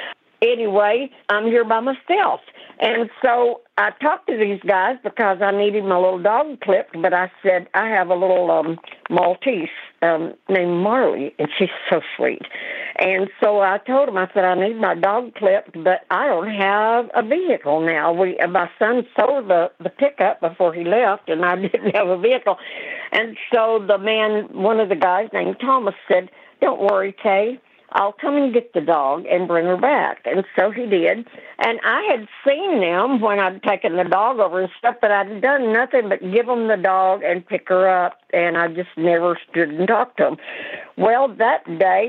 anyway, I'm here by myself. And so I talked to these guys because I needed my little dog clipped, but I said, I have a little Maltese named Marley, and she's so sweet. And so I told him, I said, I need my dog clipped, but I don't have a vehicle now. My son sold the pickup before he left, and I didn't have a vehicle. And so the man, one of the guys named Thomas, said, don't worry, Kay. I'll come and get the dog and bring her back. And so he did. And I had seen them when I'd taken the dog over and stuff, but I'd done nothing but give them the dog and pick her up, and I just never stood and talked to them. Well, that day,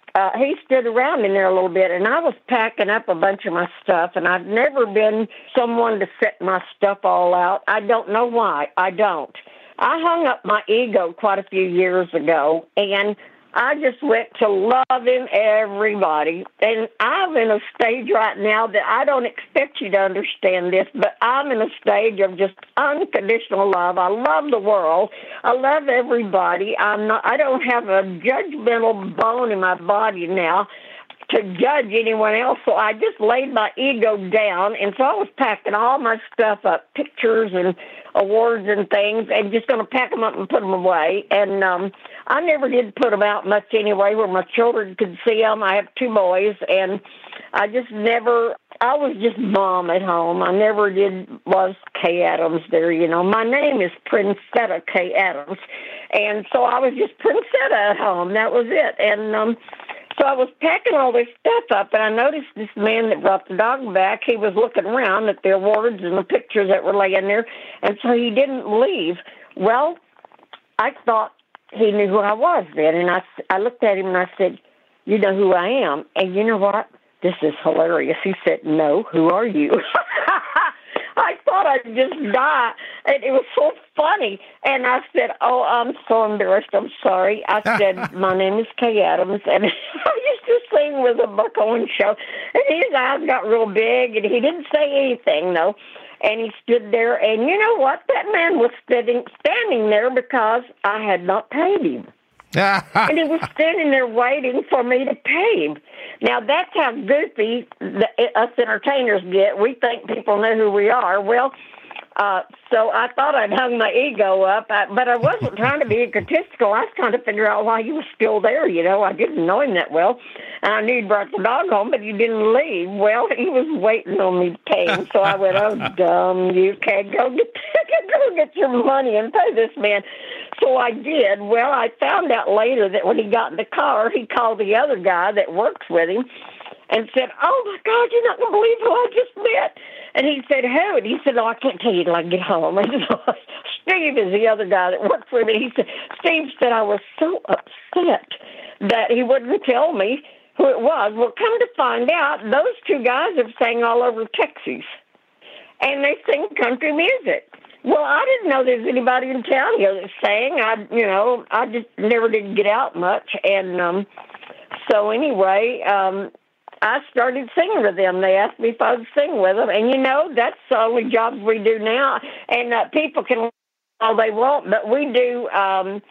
he stood around in there a little bit, and I was packing up a bunch of my stuff, and I've never been someone to set my stuff all out. I don't know why. I don't. I hung up my ego quite a few years ago, and I just went to loving everybody. And I'm in a stage right now that I don't expect you to understand this, but I'm in a stage of just unconditional love. I love the world. I love everybody. I don't have a judgmental bone in my body now to judge anyone else, so I just laid my ego down, and so I was packing all my stuff up, pictures and awards and things, and just going to pack them up and put them away, and I never did put them out much anyway where my children could see them. I have 2 boys, and I was just mom at home. I never was Kay Adams there, you know. My name is Princetta Kay Adams, and so I was just Princetta at home. That was it, and so I was packing all this stuff up, and I noticed this man that brought the dog back. He was looking around at the awards and the pictures that were laying there, and so he didn't leave. Well, I thought he knew who I was then, and I looked at him and I said, you know who I am? And you know what? This is hilarious. He said, no, who are you? I thought I'd just die, and it was so funny. And I said, oh, I'm so embarrassed. I'm sorry. I said, my name is Kay Adams, and I used to sing with a Buck Owens show. And his eyes got real big, and he didn't say anything, though. And he stood there, and you know what? That man was standing there because I had not paid him. And he was standing there waiting for me to pay him. Now, that's how goofy us entertainers get. We think people know who we are. Well, so I thought I'd hung my ego up, but I wasn't trying to be egotistical. I was trying to figure out why he was still there, you know. I didn't know him that well. And I knew he brought the dog home, but he didn't leave. Well, he was waiting on me to pay him. So I went, oh, dumb, you can't go get your money and pay this man. So I did. Well, I found out later that when he got in the car, he called the other guy that works with him and said, oh, my God, you're not going to believe who I just met. And he said, who? And he said, oh, I can't tell you till I get home. And so Steve is the other guy that works with me. He said, Steve said I was so upset that he wouldn't tell me who it was. Well, come to find out, those 2 guys have sang all over Texas, and they sing country music. Well, I didn't know there was anybody in town here that sang. I just never did get out much. And so anyway, I started singing with them. They asked me if I would sing with them. And, you know, that's the only jobs we do now. And people can all they want, but we do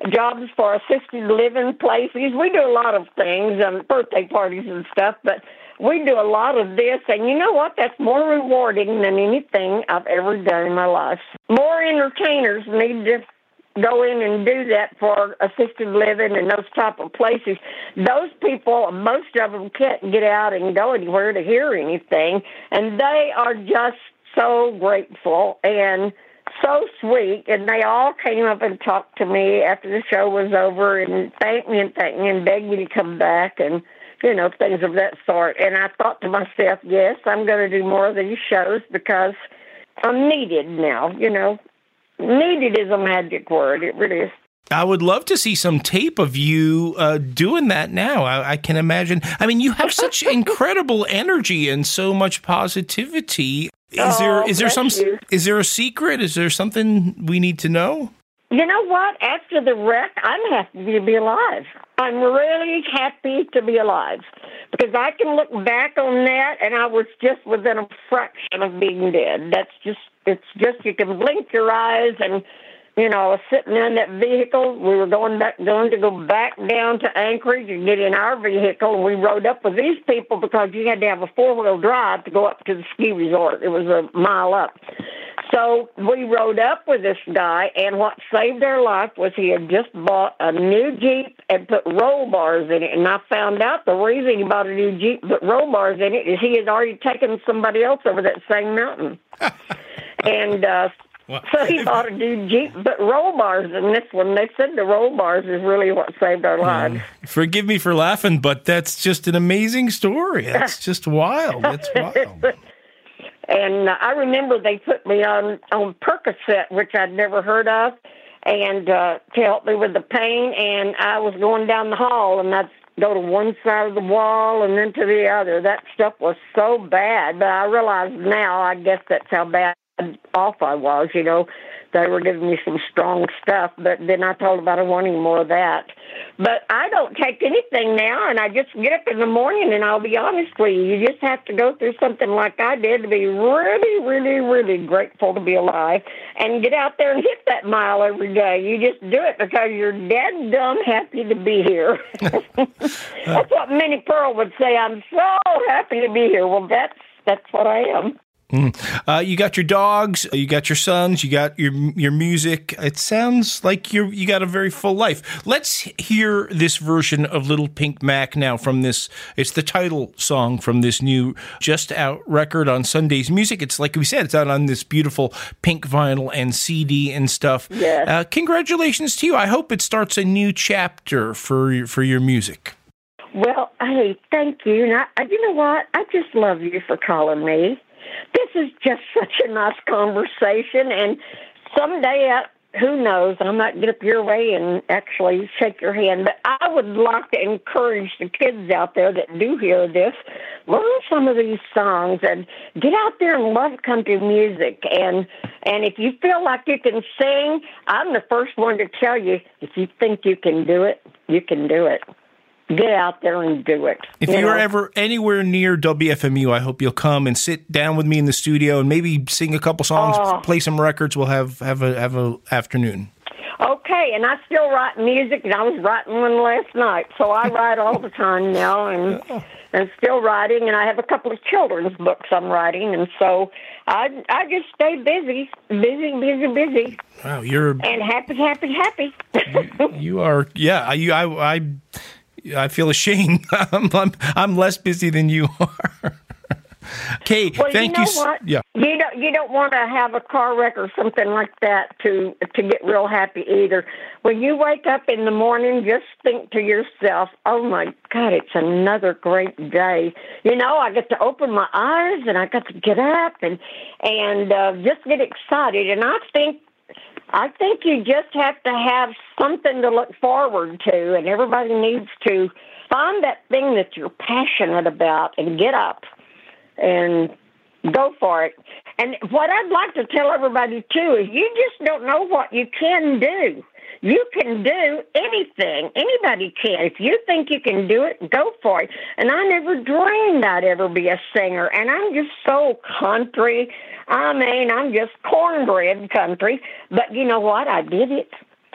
jobs for assisted living places. We do a lot of things, birthday parties and stuff, but we do a lot of this. And you know what? That's more rewarding than anything I've ever done in my life. More entertainers need to go in and do that for assisted living and those type of places. Those people, most of them can't get out and go anywhere to hear anything, and they are just so grateful and so sweet, and they all came up and talked to me after the show was over and thanked me and begged me to come back and, you know, things of that sort. And I thought to myself, yes, I'm going to do more of these shows because I'm needed now, you know. Needed is a magic word. It really is. I would love to see some tape of you doing that now. I can imagine. I mean, you have such incredible energy and so much positivity. Is there a secret? Is there something we need to know? You know what? After the wreck, I'm happy to be alive. I'm really happy to be alive because I can look back on that and I was just within a fraction of being dead. It's just you can blink your eyes and, you know, I was sitting in that vehicle. We were going to go back down to Anchorage and get in our vehicle, and we rode up with these people because you had to have a four-wheel drive to go up to the ski resort. It was a mile up. So we rode up with this guy, and what saved our life was he had just bought a new Jeep and put roll bars in it. And I found out the reason he bought a new Jeep and put roll bars in it is he had already taken somebody else over that same mountain. And so he bought a new Jeep, but roll bars in this one. They said the roll bars is really what saved our lives. Forgive me for laughing, but that's just an amazing story. That's just wild. That's wild. And I remember they put me on Percocet, which I'd never heard of, and to help me with the pain. And I was going down the hall, and I'd go to one side of the wall and then to the other. That stuff was so bad, but I realize now, I guess that's how bad off I was, you know. They were giving me some strong stuff, but then I told them I don't want any more of that. But I don't take anything now, and I just get up in the morning, and I'll be honest with you, you just have to go through something like I did to be really, really, really grateful to be alive and get out there and hit that mile every day. You just do it because you're dead dumb happy to be here. That's what Minnie Pearl would say. I'm so happy to be here. Well, that's what I am. You got your dogs, you got your sons, you got your music. It sounds like you got a very full life. Let's hear this version of Little Pink Mac now from this. It's the title song from this new just out record on Sunday's Music. It's like we said, it's out on this beautiful pink vinyl and CD and stuff. Yes. Congratulations to you. I hope it starts a new chapter for your music. Well, hey, thank you. And you know what? I just love you for calling me. This is just such a nice conversation, and someday, who knows, I might get up your way and actually shake your hand, but I would like to encourage the kids out there that do hear this, learn some of these songs and get out there and love country music, and if you feel like you can sing, I'm the first one to tell you, if you think you can do it, you can do it. Get out there and do it. If you're ever anywhere near WFMU, I hope you'll come and sit down with me in the studio and maybe sing a couple songs, play some records. We'll have a afternoon. Okay, and I still write music, and I was writing one last night, so I write all the time now, and still writing, and I have a couple of children's books I'm writing, and so I just stay busy. Wow, and happy. You are, yeah. I feel ashamed. I'm less busy than you are. Kay, well, thank you. What? Yeah. You don't want to have a car wreck or something like that to get real happy either. When you wake up in the morning, just think to yourself, "Oh my God, it's another great day." You know, I get to open my eyes and I got to get up and just get excited. And I think you just have to have something to look forward to, and everybody needs to find that thing that you're passionate about and get up and go for it. And what I'd like to tell everybody, too, is you just don't know what you can do. You can do anything. Anybody can. If you think you can do it, go for it. And I never dreamed I'd ever be a singer. And I'm just so country. I mean, I'm just cornbread country. But you know what? I did it.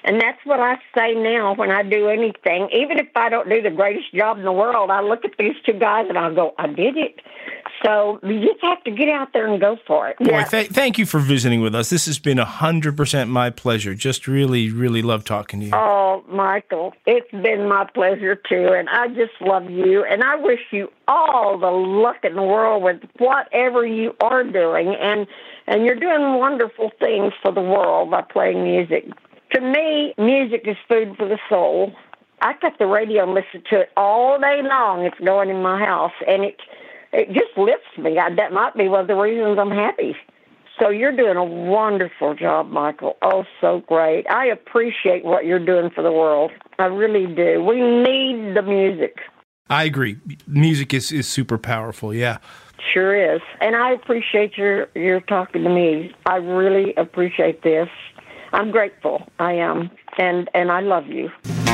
And that's what I say now when I do anything. Even if I don't do the greatest job in the world, I look at these two guys and I'll go, I did it. So you just have to get out there and go for it. Boy, yeah. Thank you for visiting with us. This has been 100% my pleasure. Just really, really love talking to you. Oh, Michael, it's been my pleasure too. And I just love you. And I wish you all the luck in the world with whatever you are doing. And you're doing wonderful things for the world by playing music. To me, music is food for the soul. I cut the radio and listen to it all day long. It's going in my house. And it just lifts me. That might be one of the reasons I'm happy. So you're doing a wonderful job, Michael. Oh, so great. I appreciate what you're doing for the world. I really do. We need the music. I agree. Music is super powerful, yeah. Sure is. And I appreciate your talking to me. I really appreciate this. I'm grateful. I am. And I love you.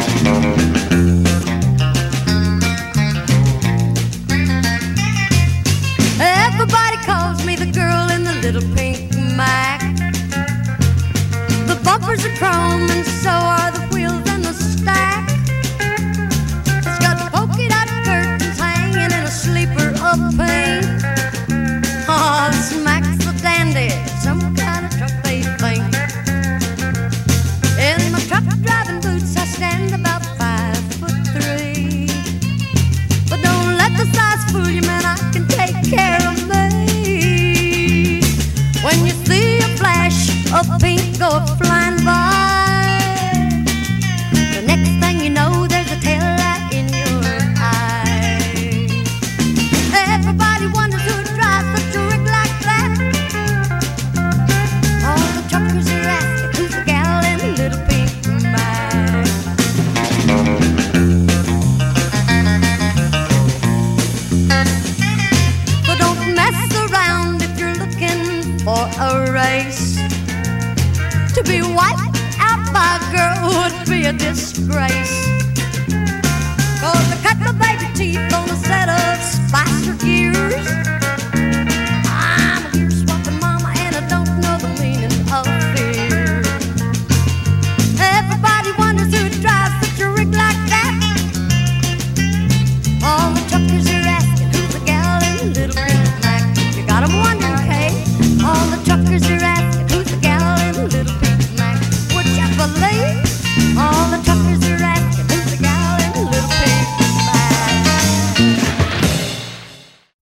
Everybody calls me the girl in the little pink Mac. The bumpers are chrome and so are the wheels and the stack. It's got polka dot curtains hanging in a sleeper of paint. Oh, this Mac's the dandy, some kind of truck they think. In my truck driving boots I stand about 5'3". But don't let the size fool you, man, I can take care of me. When you see a flash of pink go flying by, the next thing you know there's a tail light in your eye. Everybody wonders who drives such a rig like that. All the truckers are asking who's the gal in the little pink Mac. So don't mess around if you're looking for a race. To be wiped out by a girl would be a disgrace. 'Cause I cut the baby teeth on a set of Spicer gears.